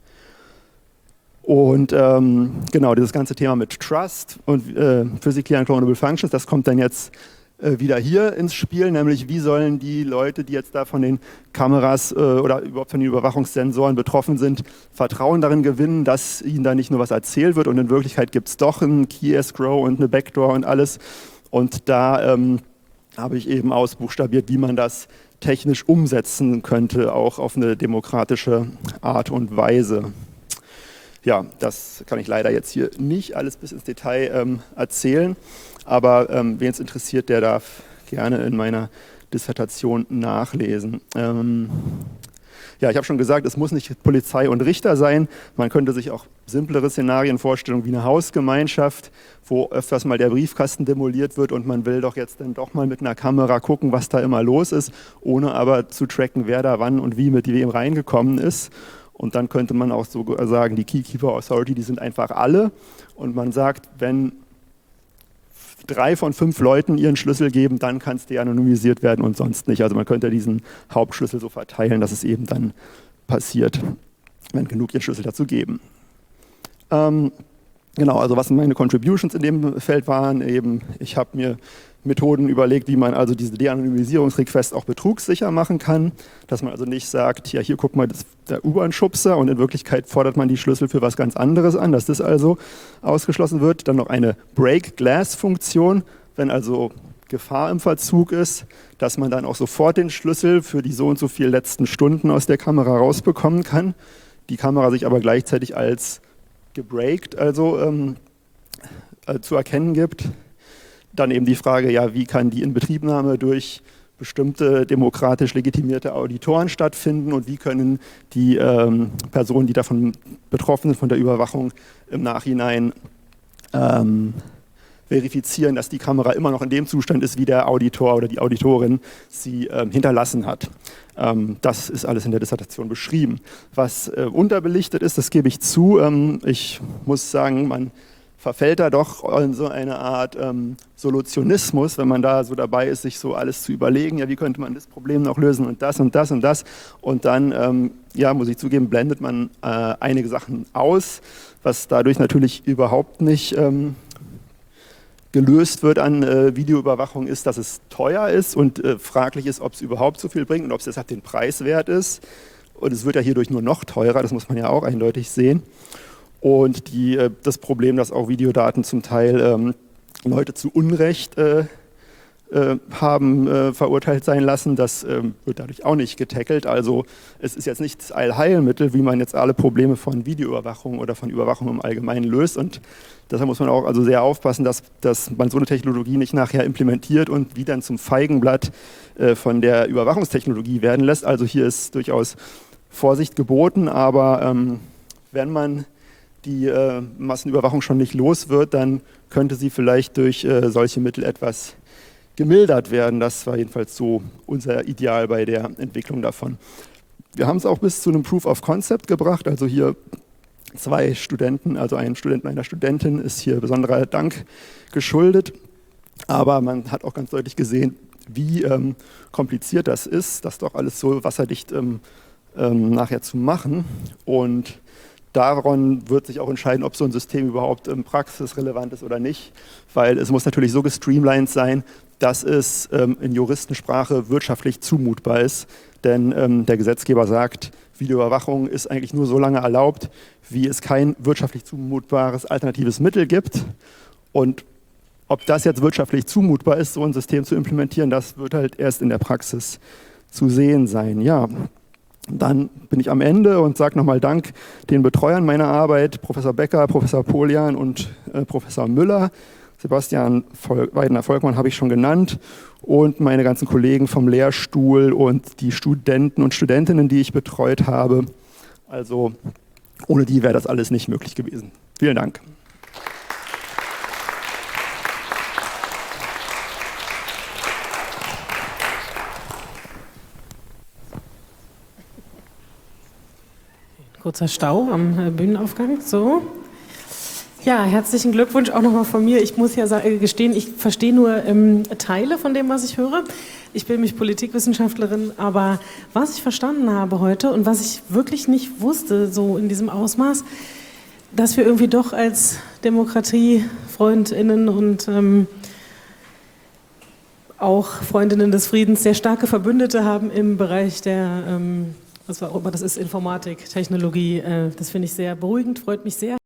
Und genau, dieses ganze Thema mit Trust und Physically Unclonable Functions, das kommt dann jetzt wieder hier ins Spiel, nämlich wie sollen die Leute, die jetzt da von den Kameras oder überhaupt von den Überwachungssensoren betroffen sind, Vertrauen darin gewinnen, dass ihnen da nicht nur was erzählt wird und in Wirklichkeit gibt es doch einen Key-Escrow und eine Backdoor und alles. Und da habe ich eben ausbuchstabiert, wie man das technisch umsetzen könnte, auch auf eine demokratische Art und Weise. Ja, das kann ich leider jetzt hier nicht alles bis ins Detail erzählen, aber wen es interessiert, der darf gerne in meiner Dissertation nachlesen. Ja, ich habe schon gesagt, es muss nicht Polizei und Richter sein. Man könnte sich auch simplere Szenarien vorstellen, wie eine Hausgemeinschaft, wo öfters mal der Briefkasten demoliert wird und man will doch jetzt dann doch mal mit einer Kamera gucken, was da immer los ist, ohne aber zu tracken, wer da wann und wie mit wem reingekommen ist. Und dann könnte man auch so sagen, die Keykeeper Authority, die sind einfach alle. Und man sagt, wenn 3 von 5 Leuten ihren Schlüssel geben, dann kann es de-anonymisiert werden und sonst nicht. Also man könnte diesen Hauptschlüssel so verteilen, dass es eben dann passiert, wenn genug ihren Schlüssel dazu geben. Genau, also was meine Contributions in dem Feld waren, eben ich habe mir Methoden überlegt, wie man also diese De-Anonymisierungsrequest auch betrugssicher machen kann, dass man also nicht sagt, ja hier guck mal, das ist der U-Bahn-Schubser und in Wirklichkeit fordert man die Schlüssel für was ganz anderes an, dass das also ausgeschlossen wird. Dann noch eine Break-Glass-Funktion, wenn also Gefahr im Verzug ist, dass man dann auch sofort den Schlüssel für die so und so viel letzten Stunden aus der Kamera rausbekommen kann, die Kamera sich aber gleichzeitig als gebreakt, also zu erkennen gibt. Dann eben die Frage, ja, wie kann die Inbetriebnahme durch bestimmte demokratisch legitimierte Auditoren stattfinden und wie können die Personen, die davon betroffen sind, von der Überwachung im Nachhinein verifizieren, dass die Kamera immer noch in dem Zustand ist, wie der Auditor oder die Auditorin sie hinterlassen hat. Das ist alles in der Dissertation beschrieben. Was unterbelichtet ist, das gebe ich zu. Ich muss sagen, man verfällt da doch in so eine Art Solutionismus, wenn man da so dabei ist, sich so alles zu überlegen, ja, wie könnte man das Problem noch lösen und das und das und das. Und dann, ja, muss ich zugeben, blendet man einige Sachen aus, was dadurch natürlich überhaupt nicht gelöst wird an Videoüberwachung, ist, dass es teuer ist und fraglich ist, ob es überhaupt so viel bringt und ob es deshalb den Preis wert ist. Und es wird ja hierdurch nur noch teurer, das muss man ja auch eindeutig sehen. Und das Problem, dass auch Videodaten zum Teil Leute zu Unrecht haben verurteilt sein lassen, das wird dadurch auch nicht getackelt. Also es ist jetzt nicht das Allheilmittel, wie man jetzt alle Probleme von Videoüberwachung oder von Überwachung im Allgemeinen löst. Und deshalb muss man auch also sehr aufpassen, dass man so eine Technologie nicht nachher implementiert und wie dann zum Feigenblatt von der Überwachungstechnologie werden lässt. Also hier ist durchaus Vorsicht geboten, aber wenn man die Massenüberwachung schon nicht los wird, dann könnte sie vielleicht durch solche Mittel etwas gemildert werden. Das war jedenfalls so unser Ideal bei der Entwicklung davon. Wir haben es auch bis zu einem Proof of Concept gebracht, also hier 2 Studenten, also ein Student und eine Studentin ist hier besonderer Dank geschuldet, aber man hat auch ganz deutlich gesehen, wie kompliziert das ist, das doch alles so wasserdicht nachher zu machen und daran wird sich auch entscheiden, ob so ein System überhaupt praxisrelevant ist oder nicht, weil es muss natürlich so gestreamlined sein, dass es in Juristensprache wirtschaftlich zumutbar ist. Denn der Gesetzgeber sagt, Videoüberwachung ist eigentlich nur so lange erlaubt, wie es kein wirtschaftlich zumutbares alternatives Mittel gibt. Und ob das jetzt wirtschaftlich zumutbar ist, so ein System zu implementieren, das wird halt erst in der Praxis zu sehen sein. Ja. Dann bin ich am Ende und sage nochmal Dank den Betreuern meiner Arbeit, Professor Becker, Professor Polian und Professor Müller. Sebastian Weidner-Volkmann habe ich schon genannt und meine ganzen Kollegen vom Lehrstuhl und die Studenten und Studentinnen, die ich betreut habe. Also ohne die wäre das alles nicht möglich gewesen. Vielen Dank. Kurzer Stau am Bühnenaufgang. So. Ja, herzlichen Glückwunsch auch nochmal von mir. Ich muss ja gestehen, ich verstehe nur Teile von dem, was ich höre. Ich bin mich Politikwissenschaftlerin, aber was ich verstanden habe heute und was ich wirklich nicht wusste, so in diesem Ausmaß, dass wir irgendwie doch als DemokratiefreundInnen und auch Freundinnen des Friedens sehr starke Verbündete haben im Bereich der, was war auch immer das ist, Informatik, Technologie. Das finde ich sehr beruhigend, freut mich sehr.